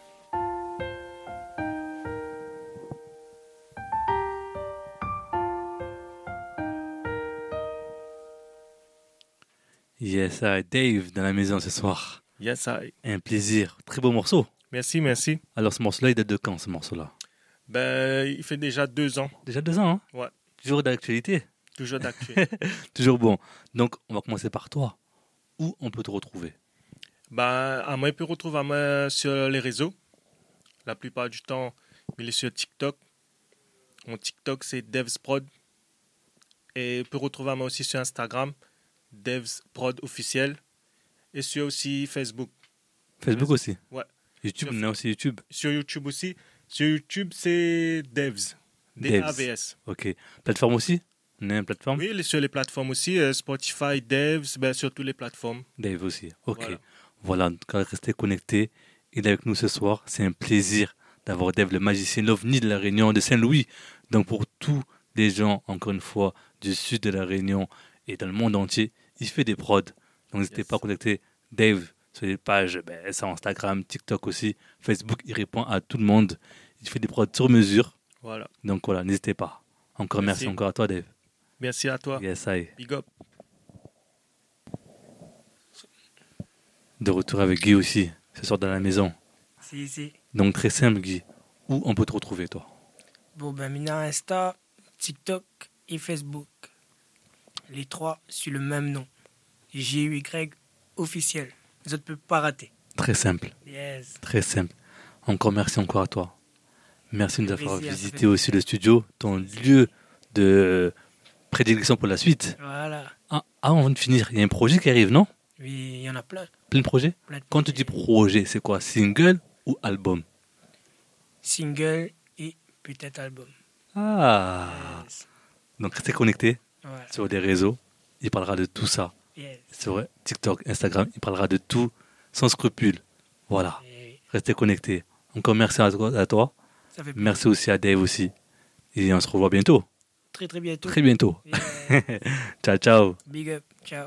Yes, I, Dave dans la maison ce soir. Yes, I. Un plaisir. Très beau morceau. Merci, merci. Alors, ce morceau-là, il date de quand, ce morceau-là? Ben, il fait déjà 2 ans. Déjà 2 ans, hein? Ouais. Toujours d'actualité? Toujours d'actualité. Toujours bon. Donc, on va commencer par toi. Où on peut te retrouver? Ben, moi, il peut retrouver à moi sur les réseaux. La plupart du temps, il est sur TikTok. Mon TikTok, c'est DevsProd. Et il peut retrouver à moi aussi sur Instagram. DevsProd officiel. Et sur aussi Facebook. Facebook aussi? Ouais. YouTube, on a aussi YouTube. Sur YouTube aussi. Sur YouTube, c'est Devs. D-A-V-S. Ok. Plateforme aussi? On a une plateforme? Oui, sur les plateformes aussi. Spotify, Devs, ben, sur toutes les plateformes. Dave aussi. Ok. Voilà. Donc, restez connectés. Il est avec nous ce soir. C'est un plaisir d'avoir Dave, le magicien, l'OVNI de la Réunion, de Saint-Louis. Donc, pour tous les gens, encore une fois, du sud de la Réunion et dans le monde entier, il fait des prods. Donc, n'hésitez pas à contacter Dave sur les pages, c'est Instagram, TikTok aussi, Facebook. Il répond à tout le monde. Il fait des prods sur mesure. Voilà. Donc, voilà, n'hésitez pas. Encore merci encore à toi, Dave. Merci à toi. Yes, I. Big up. De retour avec Guy aussi, ce soir dans la maison. Si. Donc, très simple, Guy. Où on peut te retrouver, toi? Bon, ben, maintenant, Insta, TikTok et Facebook. Les 3 sur le même nom. GUY officiel. Vous ne pouvez pas rater. Très simple. Yes. Très simple. Encore merci encore à toi. Merci de nous avoir visité aussi le studio, ton lieu de prédilection pour la suite. Voilà. Avant de finir, il y a un projet qui arrive, non? Oui, il y en a plein. Plein de projets? Quand tu dis projet, c'est quoi? Single ou album? Single et peut-être album. Ah. Yes. Donc restez connectés sur des réseaux. Il parlera de tout ça. Yes. Sur TikTok, Instagram, il parlera de tout sans scrupule. Voilà. Restez connectés. Encore merci à toi. Merci aussi à Dave aussi. Et on se revoit bientôt. Très très bientôt. Très bientôt. Yeah. Ciao, ciao. Big up. Ciao.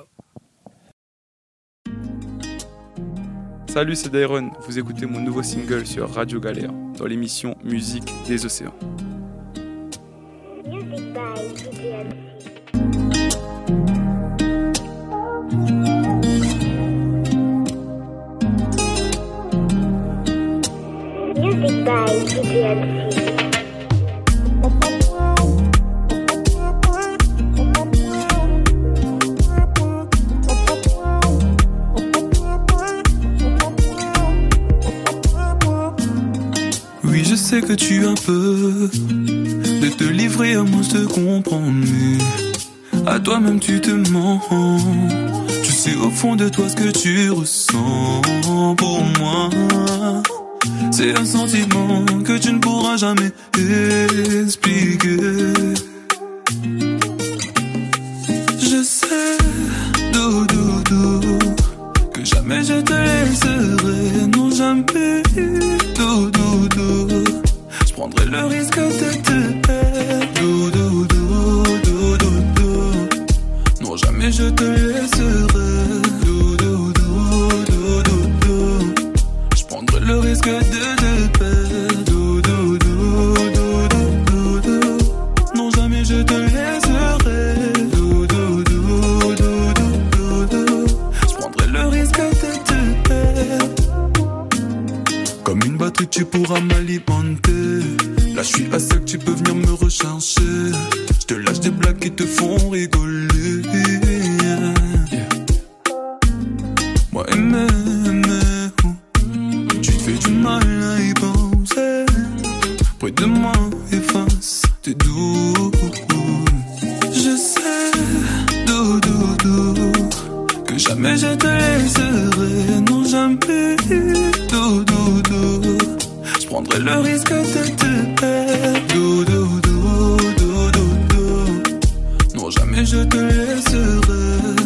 Salut, c'est Dairon. Vous écoutez mon nouveau single sur Radio Galère dans l'émission Musique des Océans. Music by DJ Music by DJ Oui, je sais que tu as peur de te livrer à moi, je te comprends, mais à toi-même tu te mens. Tu sais au fond de toi ce que tu ressens pour moi. C'est un sentiment que tu ne pourras jamais expliquer. Je sais, que jamais je te laisserai, non jamais, je prendrai le risque de te perdre, non jamais je te laisserai, je prendrai le risque de te perdre, non jamais je te laisserai. Comme une batterie tu pourras m'alimenter. Là je suis à sec, tu peux venir me rechercher. Je te lâche des blagues qui te font rigoler. Moi aimer, tu te fais du mal à y penser. Près de moi efface tes doutes. Je sais, que jamais je te laisserai, non jamais, je prendrai le risque de te perdre, non jamais je te laisserai,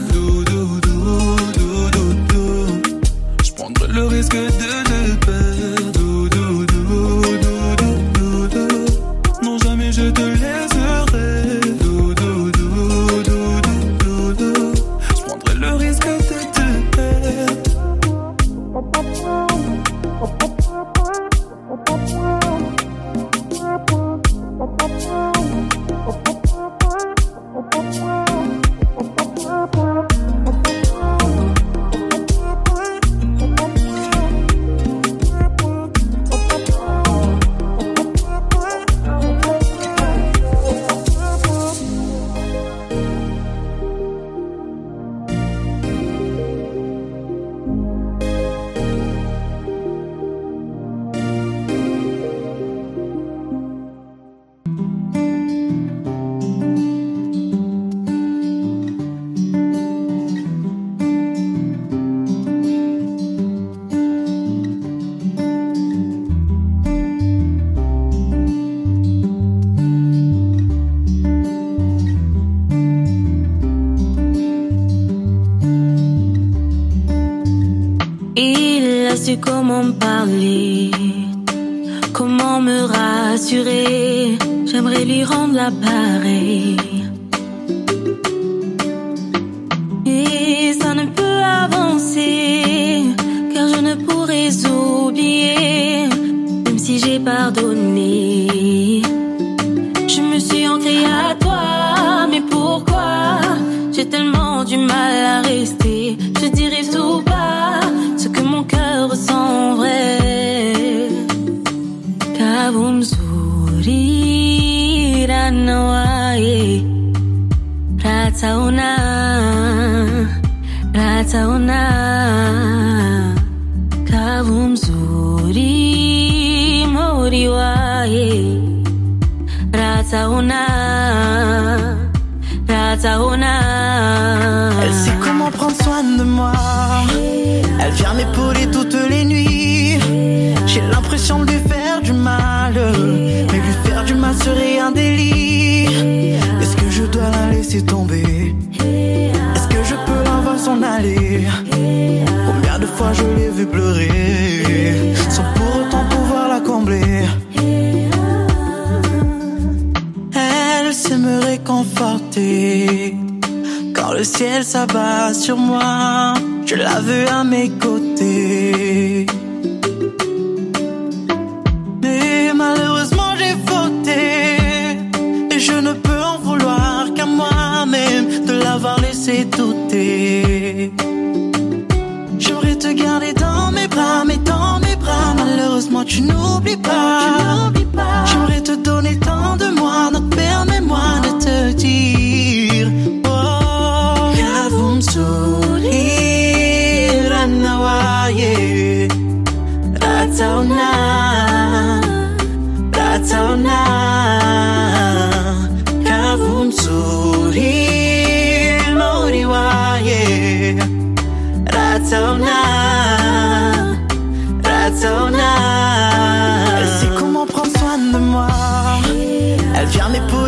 je prendrai le risque de te perdre, non jamais je te laisserai. Comment me parler, comment me rassurer, j'aimerais lui rendre l'appareil. Et ça ne peut avancer, car je ne pourrais oublier, même si j'ai pardonné. Je me suis ancrée à toi, mais pourquoi? J'ai tellement du mal à rester, je dirais tout bas ce que mon cœur ressent vrai. Kavum suri ranawae ratauna Kavum suri moriwae ratauna. Elle sait comment prendre soin de moi. Elle vient m'épauler toutes les nuits. J'ai l'impression de lui faire du mal, mais lui faire du mal serait un délit. Est-ce que je dois la laisser tomber? Est-ce que je peux la voir s'en aller? Combien de fois je l'ai vu pleurer sans pour autant pouvoir la combler? Elle sait me réconforter quand le ciel s'abat sur moi. Je la veux à mes côtés. Mais malheureusement j'ai fauté, et je ne peux en vouloir qu'à moi-même de l'avoir laissé douter. J'aimerais te garder dans mes bras, mais dans mes bras malheureusement tu n'oublies pas. J'aimerais te donner tant de moi, donc permets-moi de te dire oh, Kavum suri ranawaye ratauna Kavum suri moriwaye ratauna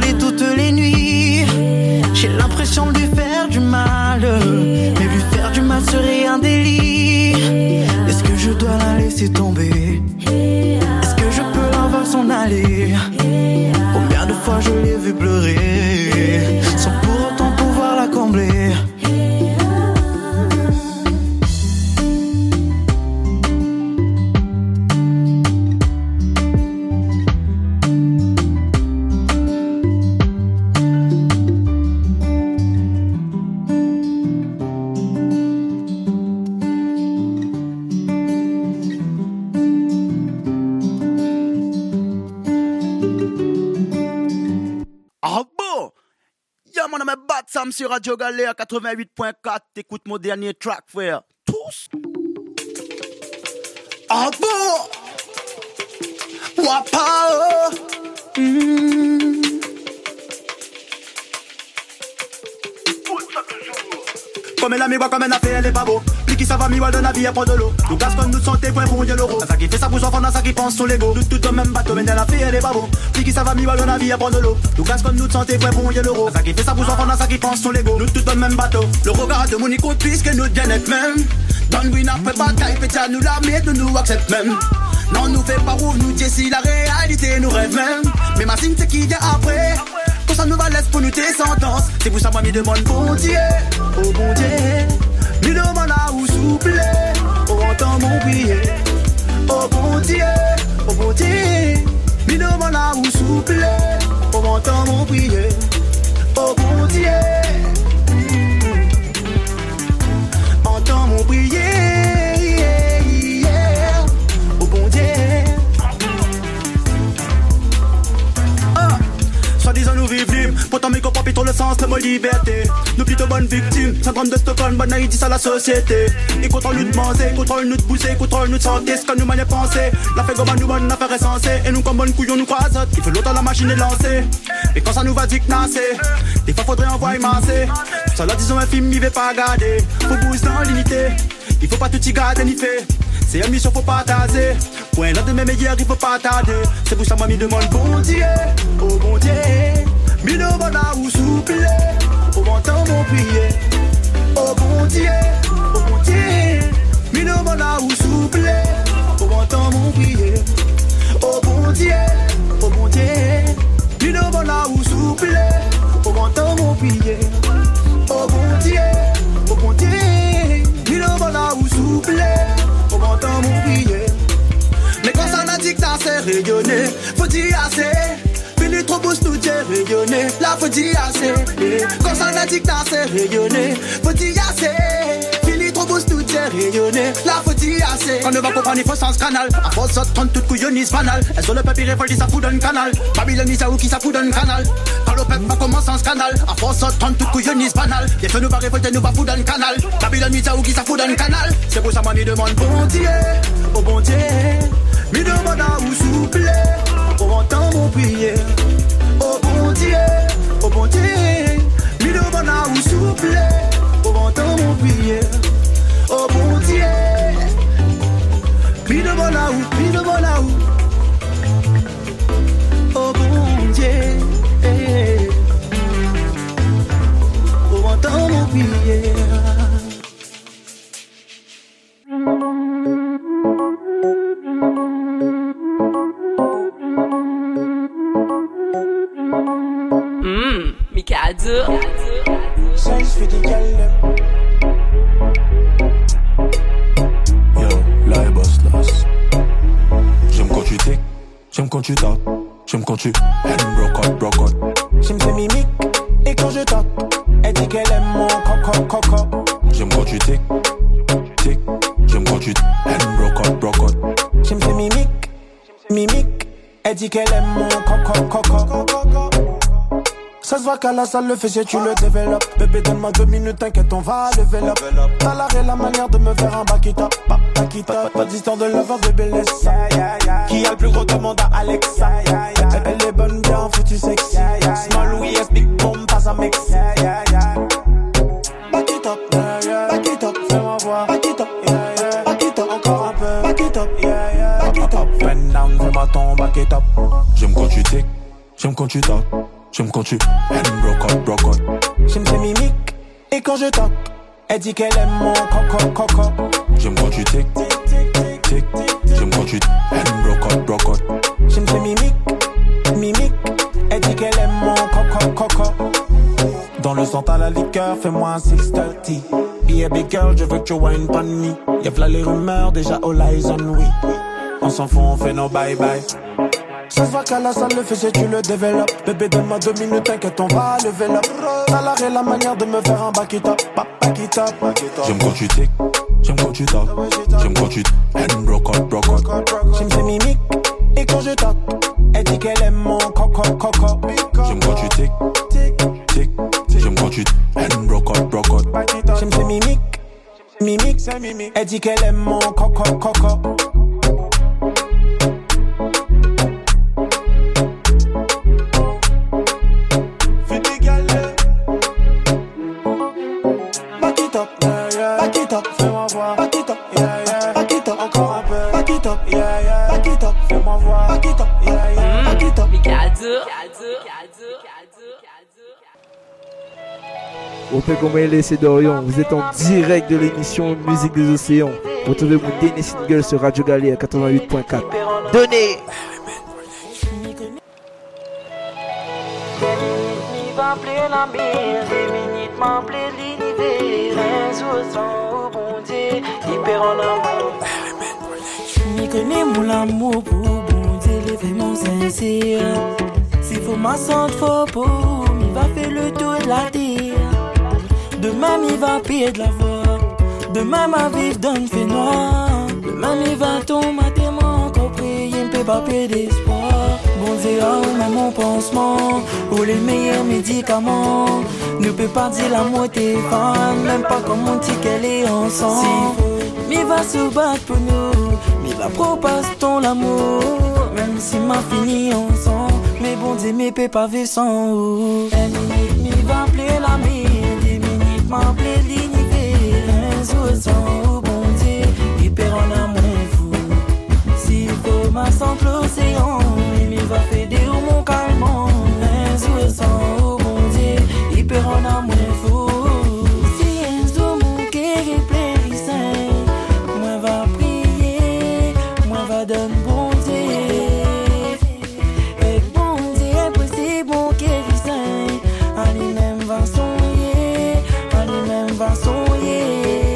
consoler toutes les nuits. J'ai l'impression de lui faire du mal, mais lui faire du mal serait un délit. Est-ce que je dois la laisser tomber? Est-ce que je peux la voir s'en aller? Combien de fois je l'ai vu pleurer sans pour autant pouvoir la combler? Sam sur Radio Galère 88.4, t'écoutes mon dernier track, frère. Tous. Ah bon? Wapa. Comme elle a mis bois, comme elle a fait, elle est pas beau. Puis qui ça va, mi wal de la vie à prendre de l'eau. Nous casse comme nous santé, point pour dire l'euro. Ça qui fait ça pour enfants, ça qui pense sur l'ego. Nous tout dans le même bateau, mais elle a fait, elle est pas beau. Puis qui ça va, mi wal de la vie à prendre de l'eau. Nous casse comme nous santé, point pour dire l'euro. Ça qui fait ça pour enfants, ça qui pense sur l'ego. Nous tout dans le même bateau. Le regard de mon écoute, puisque nous bien-être même. Dans le win après bataille, pétia nous la met, nous accepte même. Non, nous fait pas ouvre, nous dit si la réalité nous rêve même. Mais ma signe, c'est qui vient après. Quand ça nous va laisse pour nous tes sentences. C'est pour ça, moi, me demande bon Dieu. Oh bon Dieu. Nous demande là où souple. Oh, entend mon prier. Oh bon Dieu. Oh bon Dieu. Nous demande là où souple. Oh, entend mon prier. Oh bon Dieu. Entends mon prier. Oh bon Dieu. Soi-disant nous vivons libre, pourtant mes copains pis trop le sens de ma liberté. Nous plutôt bonnes victimes, syndrome de Stockholm, bonne Haïti à la société. Ils contrôlent nous de manger, ils contrôlent nous de pousser, ils contrôlent nous de santé, ce que nous manions penser. La fait gomme nous bonne affaire est censée, et nous comme bonnes couillons nous croisons. Il faut longtemps la machine est lancée, et quand ça nous va dire que nasser, des fois faudrait envoyer masser. Ça là disons un film, il veut pas garder, faut booster dans l'unité, il faut pas tout y garder ni fait. C'est une mission, faut pas taser. Pour un de mes meilleurs, il faut pas tarder. C'est pour ça, moi, me demande bon Dieu. Oh bon Dieu. Me demande là où souple. Oh, entend mon prier. Oh bon Dieu. Oh bon Dieu. Me demande là où souple. Oh, entend mon prier. Oh bon Dieu. Oh bon Dieu. Me demande là où souple. Oh, entend mon prier. Oh bon Dieu. Oh bon Dieu. Me demande là où souple. Entend mon prier. Mais quand ça n'a dit que ça s'est rayonné, faut dire assez. Fini trop beau nous dire rayonné, là faut dire assez. Quand ça n'a dit que ça s'est rayonné, faut dire assez. Fini trop beau nous dire rayonné, là faut dire assez. Quand on va comprendre il faut sens canal. À force de prendre toute couillonise banale. Elles ont le papier révolté, ça fout dans le canal. Babylone ça ou qui ça fout dans le canal. Quand le peuple va commencer en canal. À force de prendre toute couillonise banale. Les feux nous va révolter, nous va foutre dans le canal. Babylone ça ou qui ça fout dans le canal. C'est pour ça moi me demande bon Dieu. Oh bon Dieu. Me demande à où souple. Oh entend mon prier. Oh bon Dieu. Oh bon Dieu. Me demande à où souple. Oh entend mon prier. Oh bon Dieu. Me demande à où. Me demande à où. Oh bon Dieu. Oh entend mon prier. Mikado. Yo, là est boss las. J'aime quand tu t'es, j'aime quand tu tapes, j'aime quand tu broke out. J'aime tes mimiques et quand je tape, elle dit qu'elle aime mon coco. J'aime quand tu t'es, j'aime quand tu broke out. J'aime tes mimiques, elle dit qu'elle aime mon coco. Ça se voit qu'à la salle le fessier tu le développes. Bébé donne-moi 2 minutes, t'inquiète on va level up. T'as l'art et la manière de me faire un backita. Pas d'histoire de lover de bellesse. Qui a le plus gros demande à Alex. Elle est bonne bien foutue sexy. Small yes big bomb pas un mix. Back it up, fais-moi voir. Back it up, encore un peu. Back it up, bend down, fais-moi ton back it up. J'aime quand tu t'es, j'aime quand tu tapes. J'aime quand quand tu broke out. J'aime tes mimiques, et quand je toque, elle dit qu'elle aime mon coco. J'aime quand tu tic. J'aime quand tu broke out. J'aime tes mimiques, elle dit qu'elle aime mon coco. Dans le sang t'as la liqueur, fais-moi un 630. Yeah big girl, je veux que tu wine pas de me. Y'a v'là les rumeurs, déjà all eyes on we. On s'en fout, on fait nos bye bye. Ça se voit qu'à la salle le fait, tu le développes. Bébé donne-moi 2 minutes, t'inquiète, on va lever up. T'as l'arrêt, la manière de me faire un back it up. J'aime quand tu tic, j'aime quand tu toques. J'aime quand tu broke out. J'aime tes mimiques, et quand je toque, elle dit qu'elle aime mon coco. J'aime quand tu tic. J'aime quand tu broke out. J'aime tes mimiques, elle dit qu'elle aime mon coco. Back it up, fais-moi voir. Back it up, encore un peu. Back it up, fais-moi voir. Back it up, Open comme elle c'est Dorian, vous êtes en direct de l'émission Musique des Océans. Retrouvez mon dernier single sur Radio Galère 88.4. Donnez! M'appeler la mer, des minutes m'appeler l'univers, un jour sans rebondir, hyper en amour. M'y connais mon amour pour bondir, les vraiment sincères. S'il faut ma santé, faut pour, m'y va faire le tour de la terre. Demain m'y va payer de la voix, demain ma vie donne fait noir. Demain m'y va tomber tellement encore prier, m'peux pas payer d'espoir. Bon Dieu, même mon pansement, ou les meilleurs médicaments. Ne peut pas dire la moitié fan, même pas comme on dit qu'elle est ensemble. Si m'y va se battre pour nous, m'y va propasser ton l'amour. Même si m'a fini ensemble, mais bon Dieu, m'y peut pas vivre sans vous. Une minute m'y va appeler la mer, 10 minutes m'appeler l'univers. Un jour sans vous, bon Dieu, hyper en amour fou. S'il faut ma santé l'océan, va fédérer mon calme. Un jour sans oh mon Dieu, hyper en amour fou. Si un jour mon cœur est plein, moi va prier, moi va donner bon Dieu. Et bon Dieu est possible, mon cœur est sain. Allez même va soigner, allez même va soigner.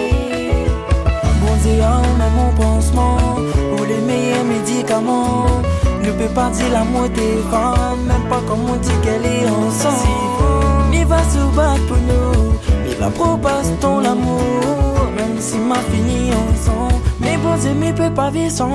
Bon Dieu a même mon pansement, ou les meilleurs médicaments. Ne peut pas dire la moitié fan, même pas comme on dit qu'elle est ensemble. Mais va se battre pour nous, mais va propasser ton l'amour. Même si m'a fini ensemble, mais bon Dieu, mais peut pas vivre sans.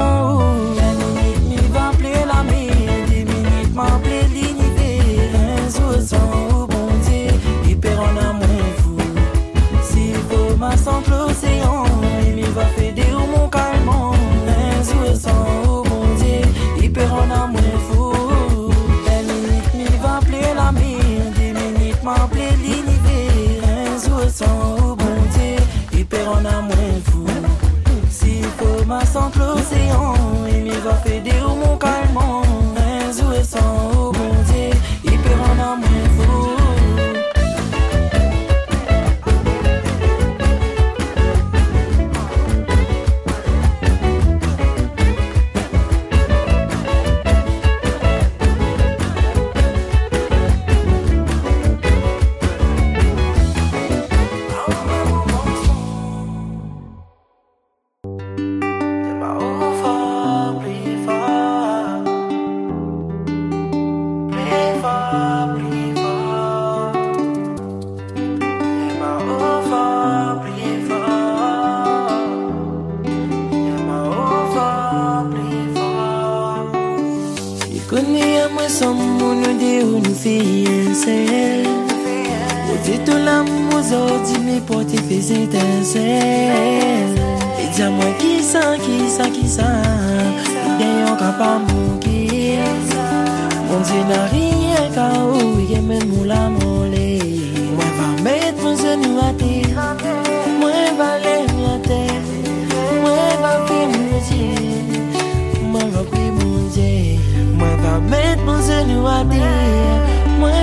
Une minute, mais va appeler la mer, 10 minutes, m'appeler l'univers. Un jour sans bon Dieu, hyper en amour fou. S'il faut ma santé l'océan, il va fédérer mon calme. Un jour sans bon Dieu, hyper en amour fou. Une minute m'y va appeler la mer, 10 minutes m'appeler l'univers. Un jour sans bon Dieu, hyper en amour fou. S'il faut ma santé l'océan, il m'y va fédérer mon calme. Un jour sans bon Dieu, hyper en amour fou. Moi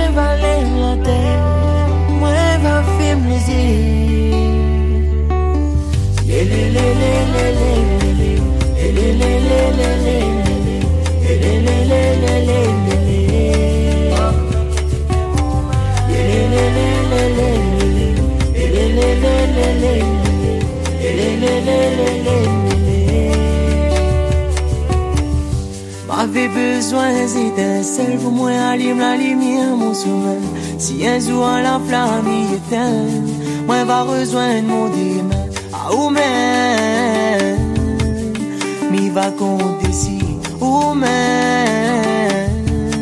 J'avais besoin d'étincelles pour moi allumer la lumière mon soleil. Si un jour la flamme y éteint, moi va rejoindre mon démon. Ah ou même, m'y va compter si ou même.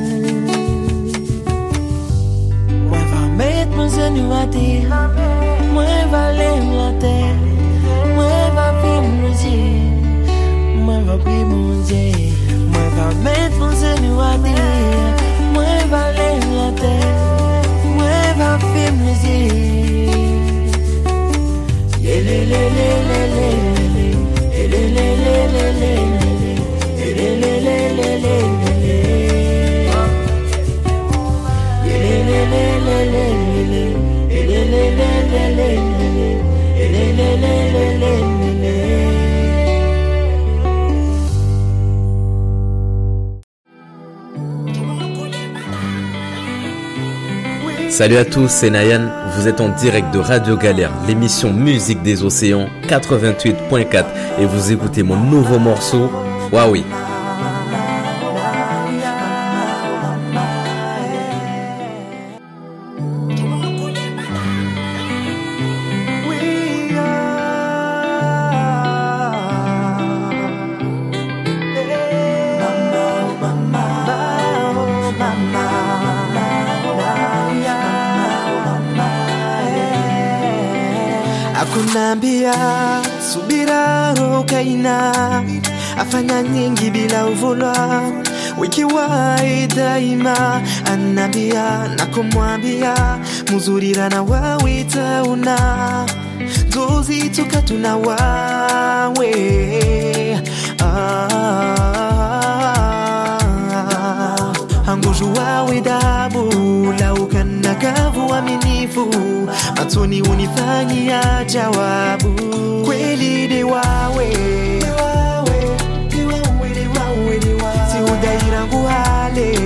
Moi va mettre mon genou à terre, moi va lève la terre, moi va vivre le ciel, moi va prier mon Dieu. Moi va mettre mon genou à terre, moi va lève la terre, moi va faire plaisir. Salut à tous, c'est Nayan, vous êtes en direct de Radio Galère, l'émission Musique des Océans 88.4 et vous écoutez mon nouveau morceau, Waouh. Akunambia subira rokaina, afanya nyingi bila uvulwa, wikiwai daima. Anambia na kumwambia muzurira na wawita una dozi tukatuna wawe Angujua wedabu laukana kavu aminifu, matoni unifanyia jawabu. Kweli dewawe si udaira nguhale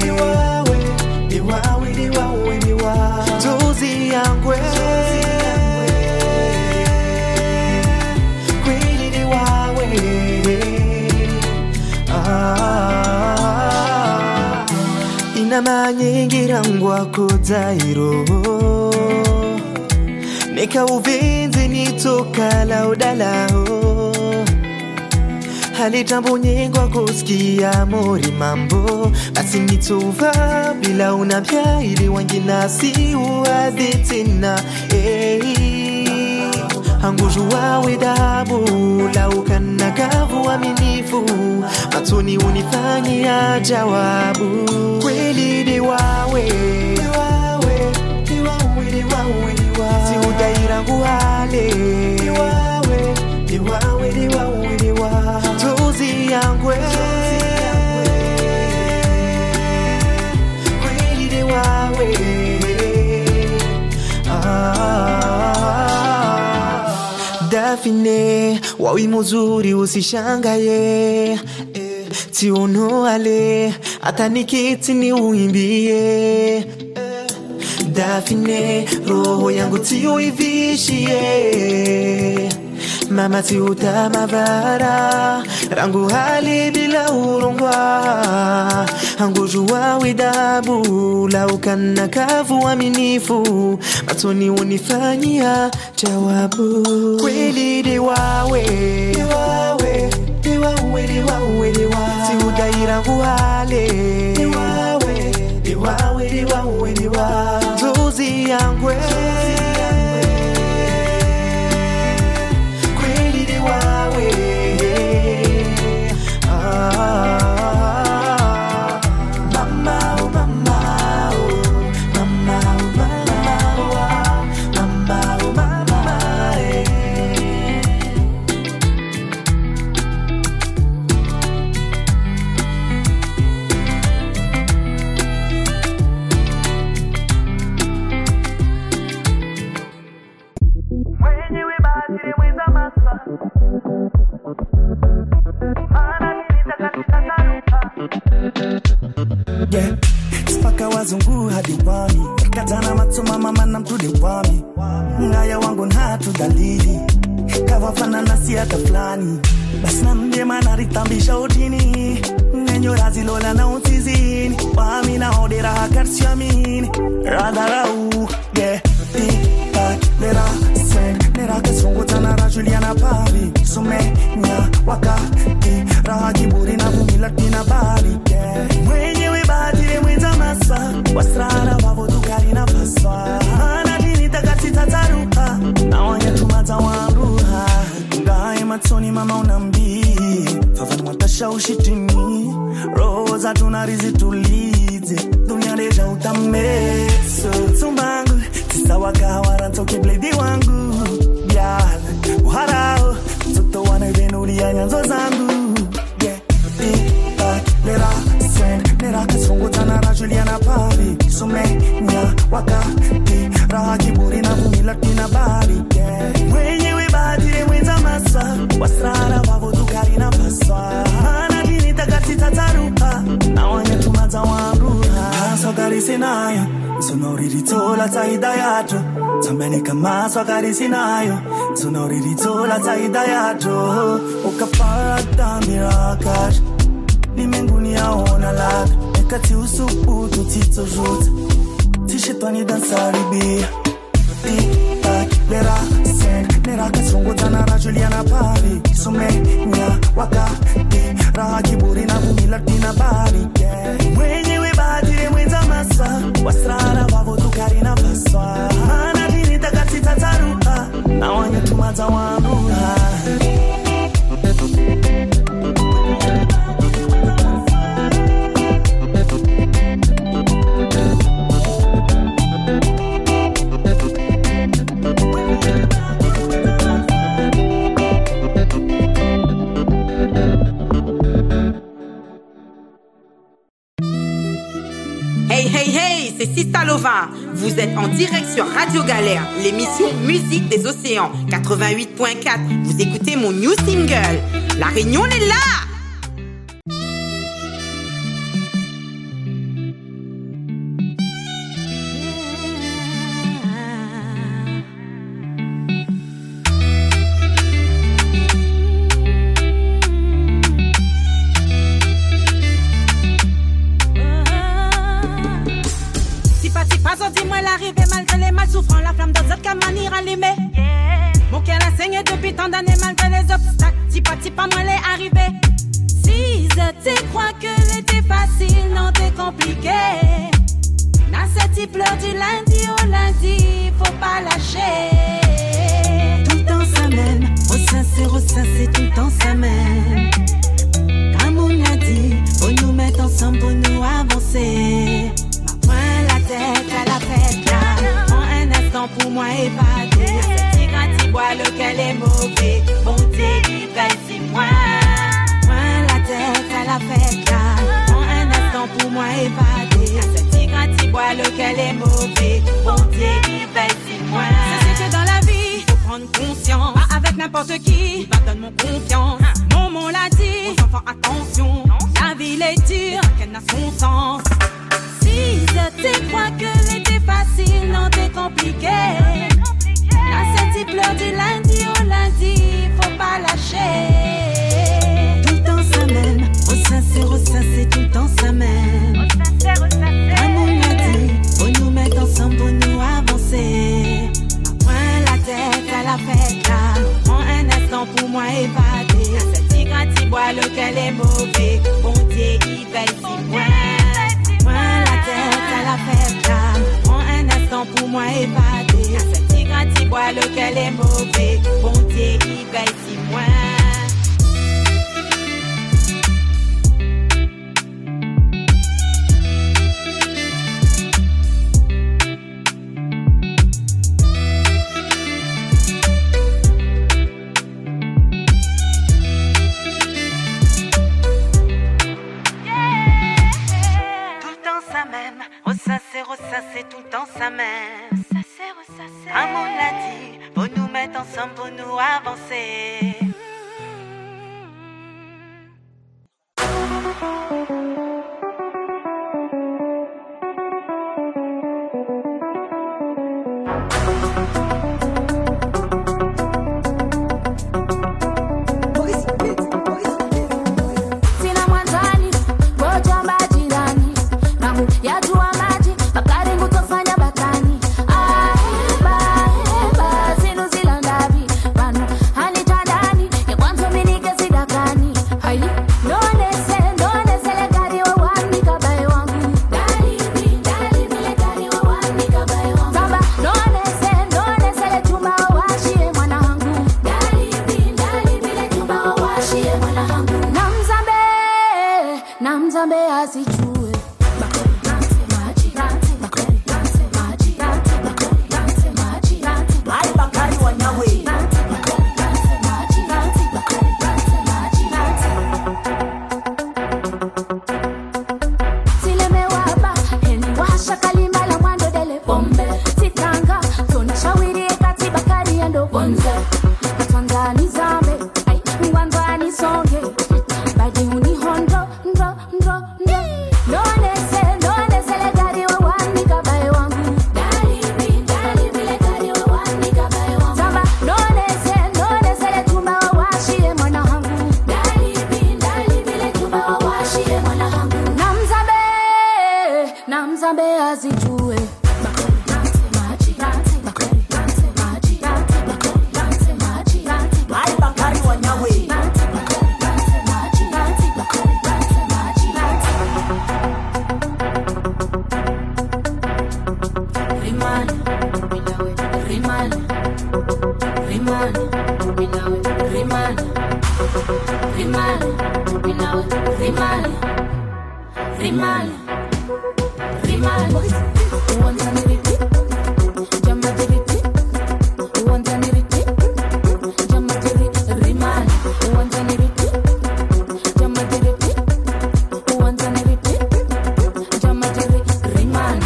dewawe dozi yangwe kweli dewawe inamanyingira ngwako zairo neka uvinzi nitoka laudalao halitambo nyengwa kusikia mori mambo basi nitova bila unabia ili wangina si uadhitina Angujua wedabu laukana kavu aminifu, matoni unifanyia jawabu. Kweli dewawe si udaira nguhale dewawe tozi yangwe kweli dewawe Dafine wawi muzuri usishangaye tiono ale hata nikiti ni uimbie Dafine roho yangu tio ivishie mama tiuta mavara rangu hali bila urongwa Angujua wedabu laukana kavu aminifu, matoni unifanyia jawabu. Kweli dewawe si udaira nguhale dewawe dozi yangwe kweli dewawe Yeah, spaka wazungu hadi wami katana matuma mama na mtude wami ngaya wangu na tu dalili kavafanana si hata fulani basi namdema naritambisha utini nenyorazilola na utizini wami naodera hakarsiamini radarau yeah tic-tac lera send nera kesongotana ra Juliana Pavi sumenya wakati raha kiburi na vumilatina bali yeah mwenyewe badile mwenza masa wasrara wavo tukari na paswa anadini takati tataruka na wanyetumaza waruha ngai matsoni mama unambi fafani mwatasha ushitini roza tunarizi tulize dunia deja utameso tumbangu tisawaka warantoke bledi wangu byala uharao mtoto wanavenulia nyanzo zangu yeah lera send lera kasongotana ra Juliana Pavi sumenya wakati raha kiburi na vumilatina bali yeah mwenyewe badile mwenza masa wasrara wavo tukari na paswa anadini takati tataruka na wanyetumaza waruha sokari sinayo sonoriritola taidayato tambeni kama sokari sinayo sonoriritola taidayato ukapara mirakash limenguni yaona laka ekati usubutu titojuta tishetwani dansaribia tic-tac lera send nera kasongotana ra Juliana Pavi sumenya wakati raha kiburi na vumilatina bali yeah mwenyewe badile mwenza masa wasrara wavo tukari na paswa anadini takati tataruka na wanyetumaza waruha C'est Sista Lova. Vous êtes en direct sur Radio Galère, l'émission Musique des Océans 88.4. Vous écoutez mon new single. La Réunion est là. Dis-moi l'arrivée malgré les mal souffrants, la flamme dans cette camanie rallumée. Mon cœur a saigné depuis tant d'années malgré les obstacles. Tipa moi l'est arrivé. Si je te crois que l'été facile, non t'es compliqué. Dans cette type pleure du lundi au lundi, faut pas lâcher. Tout le temps ça même, au sein c'est tout le temps ça même. Comme on a dit, faut nous mettre ensemble pour nous avancer. La tête à la fête là. Prends un instant pour moi évader. Ce petit grain de bois lequel est mauvais. Bon Dieu, il veille si moi. Prends la tête à la fête là. Prends un instant pour moi évader. Ce petit grain de bois lequel est mauvais. Bon Dieu, il veille si moi. C'est que dans la vie, faut prendre conscience. Pas avec n'importe qui, va donne mon confiance. Maman l'a dit, aux enfants attention. La vie est dure, chacun a son sens. Si je te crois que l'été facile, non t'es compliqué. La cette pleure du lundi au lundi, faut pas lâcher. Tout le temps ça même, au sein c'est tout le temps ça même. Comme on a dit, faut nous mettre ensemble pour nous avancer. Prends la tête à la fête là, prends un instant pour moi évader. Ce petit grain de bois lequel est mauvais, bon Dieu il veille si moi. Prends la tête à la fête là. Prends un instant pour moi évader. Ce petit grain de bois lequel est mauvais. Bon Dieu, il veille si moi. C'est tout le temps ça même. Comme on l'a dit, faut nous mettre ensemble pour nous avancer. Riman, Riman, Riman, Riman, Riman, Riman, Riman, Riman. One time it repeat, Jama did it. One time it repeat, Jama did it. Riman. One time it repeat, Jama did it. One time it repeat, Jama did it. Riman.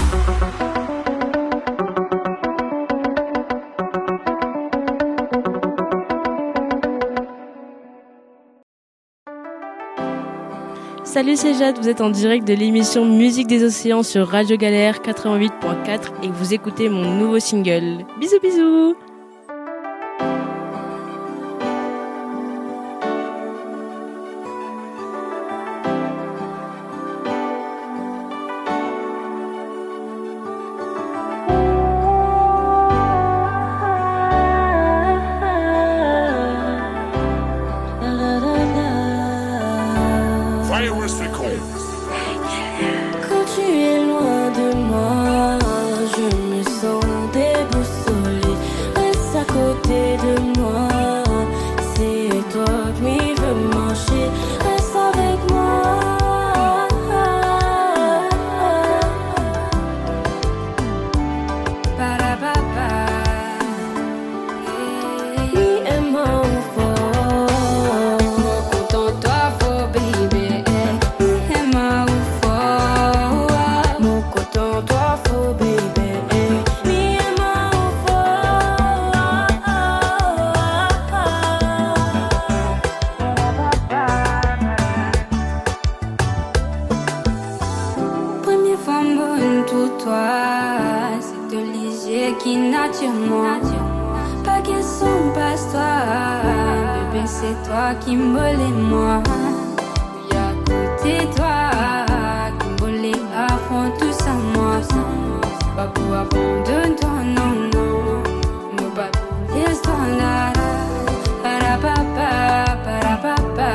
Salut, c'est Jade, vous êtes en direct de l'émission Musique des Océans sur Radio Galère 88.4 et vous écoutez mon nouveau single. Bisous bisous. Quand tu es loin de moi, je me sens déboussolée. Reste à côté de moi, c'est toi qui veux marcher. Reste avec moi. Pas question, passe-toi. Bébé, c'est toi qui me volais moi. Oui, à côté de toi, qui me volais à fond tout ça, moi. Pas pour abandonner-toi, non, non. Me pas pour laisse-toi là. Parapapa, parapapa.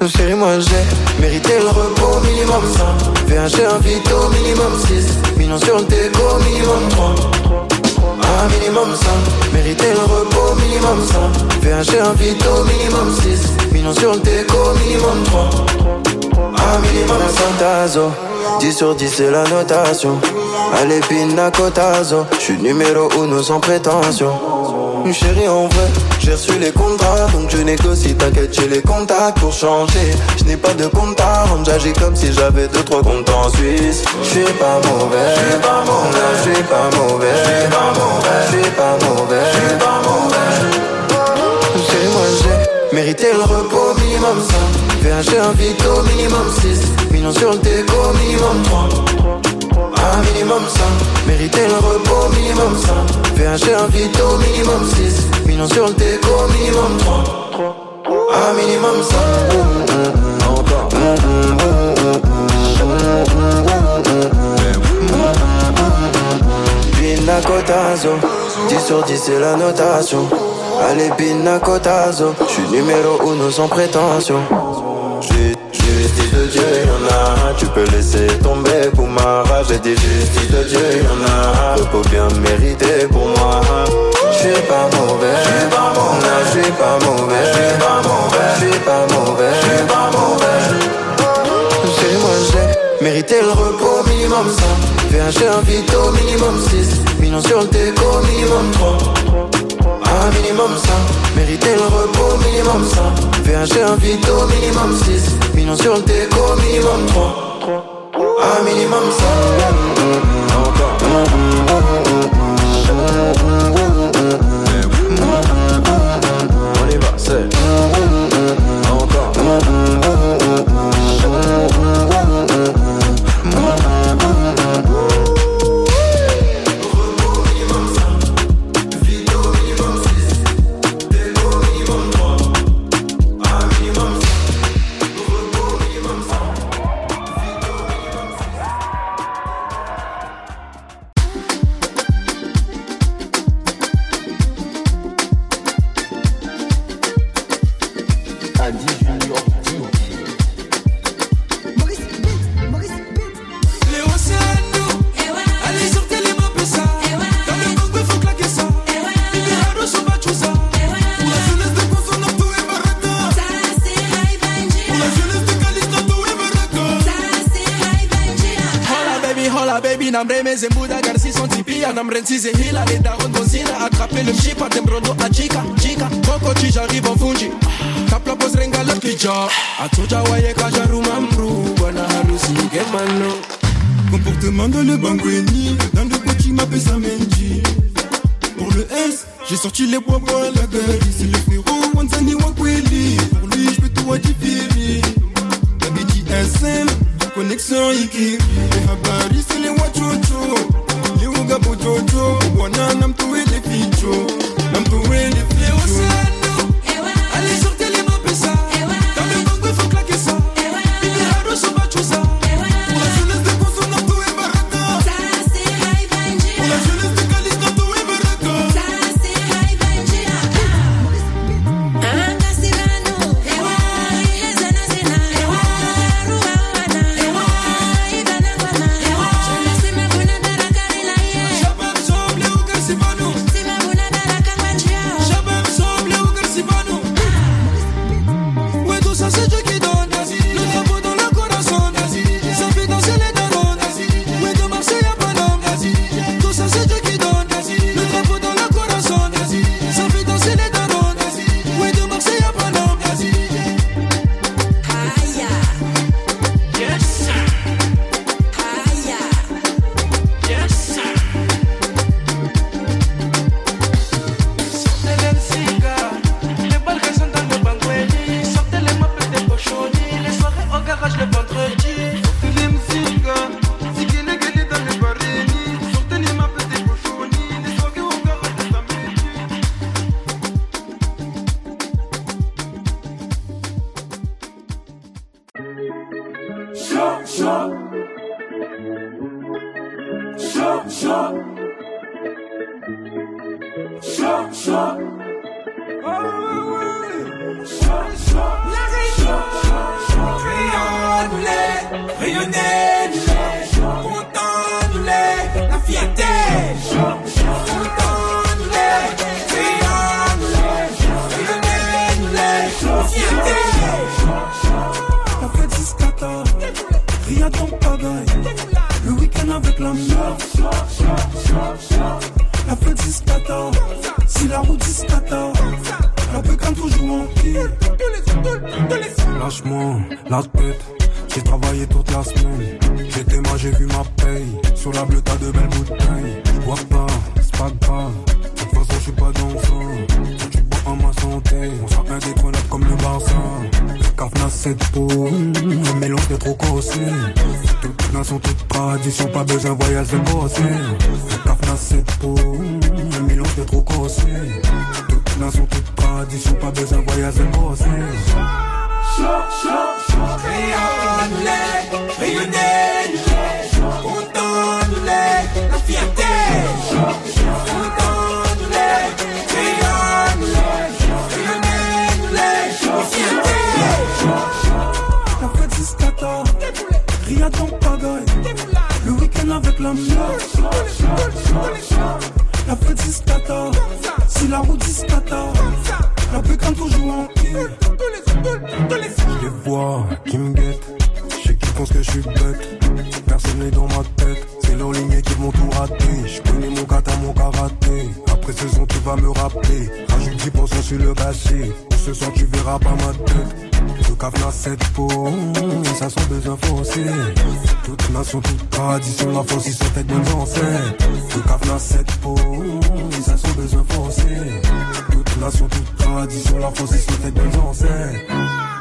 Chérie, moi j'ai mérité le repos, minimum 5. VHG un vito, minimum 6. Millions sur le déco, minimum 3. Ah, minimum 5. Mérité le repos, minimum 5. VHG un vito, minimum 6. Millions sur le déco, minimum 3. Ah, minimum 5 tazo. 10 sur 10 c'est la notation. Allez, pina cotazo. J'suis numéro 1 sans prétention. Chérie, en vrai, j'ai reçu les contrats, donc je négocie, t'inquiète, j'ai les contacts pour changer. Je n'ai pas de compte à rendre, j'agis comme si j'avais 2-3 comptes en Suisse. J'suis pas mauvais, j'suis pas mauvais, j'suis pas mauvais, j'suis pas mauvais, j'suis pas mauvais, j'suis pas mauvais. Chérie, moi j'ai mérité le repos, minimum 5. VHG un vito, minimum 6. Millions sur le déco, minimum 3. Ah, minimum 5. Mérité le repos, minimum 5. VHG un vito, minimum 6. Millions sur le déco, minimum 3. Ah, minimum 5. Encore. Pina cotazo. 10 sur 10 c'est la notation. Allez, pina cotazo. J'suis numéro 1 sans prétention. Justice de Dieu, y'en a. Tu peux laisser tomber pour ma rage. J'ai dit justice de Dieu, y'en a. Repos bien mérité pour moi. J'suis pas mauvais, j'suis pas mauvais, j'suis pas mauvais, j'suis pas mauvais, j'suis pas mauvais, j'suis pas mauvais. Chérie, moi j'ai mérité le repos, minimum 5. VHG un vito, minimum 6. Millions sur le déco, minimum 3. Ah, minimum 5. Mérité le repos, minimum 5. VHG un vito, minimum 6. Millions sur le déco, minimum 3. Ah, minimum 5. Encore. On y va, c'est encore. Zembuda Garci son tipi anamrenzize hila et daron bozina attraper le mchipa dembrono a chica chica Coco chi j'arrive en fungi Kapla pos renga la kija Atoja waye kajaru mamru Wana harusi gemano Comportement de le bangweni Dans le coach il m'appelle Samenji. Pour le S, j'ai sorti les bois pour la gueule. C'est le frérot Wanzani Wakweli. Pour lui je peux tout différer. Babidi SM connexion Iki. Les Habari c'est les Wachocho. Les Ouga Bojojo. Wana namtoué les fichos. Namtoué les fichos. Allez sortez les mains pesa. Dans le banque faut claquer ça. Bibi Haro Soba Chouza. Pour la jeunesse de Konso namtoué Baraka. Pour la jeunesse de Kalis namtoué Baraka. la tête. J'ai travaillé toute la semaine. J'étais mal, j'ai vu ma paye. Sur la bleue, t'as de belles bouteilles. J'bois pas, c'est pas grave. De toute façon, j'suis pas dansant. Quand tu bois en ma santé, on sera indétrônable comme le Barça. Le caf n'a 7 pots, le mélange est trop corsé. Toute nation, toute tradition, pas besoin de voyage, c'est bossé. Le caf n'a 7 pots, le mélange est trop corsé. Toute nation, toute tradition, pas besoin de voyage, c'est bossé. Rayonnez, contents-nous-les, la fierté. Contents-nous-les, rayonnez-nous-les, la fierté. La fête jusqu'à tard, Riyad dans pagaille. Le week-end avec la meuf. La fête jusqu'à tard, si la route jusqu'à tard. La pécane toujours en île. Je les vois qui me guettent. Je sais qu'ils pensent que je suis bête. Personne n'est dans ma tête. C'est leur lignée qui vont tout rater. Je connais mon kata, mon karaté. Après ce son tu vas me rappeler. Rajoute 10% sur le cachet. Ce soir tu verras pas ma tête. Le caf n'a 7 pots, et ça sent besoin forcé. Toute nation, toute tradition, la force, ils sont tête bonnes ancêtres. Le caf n'a 7 pots, et ça sent besoin forcé. Toute nation, toute tradition, la force, ils sont tête bonnes ancêtres.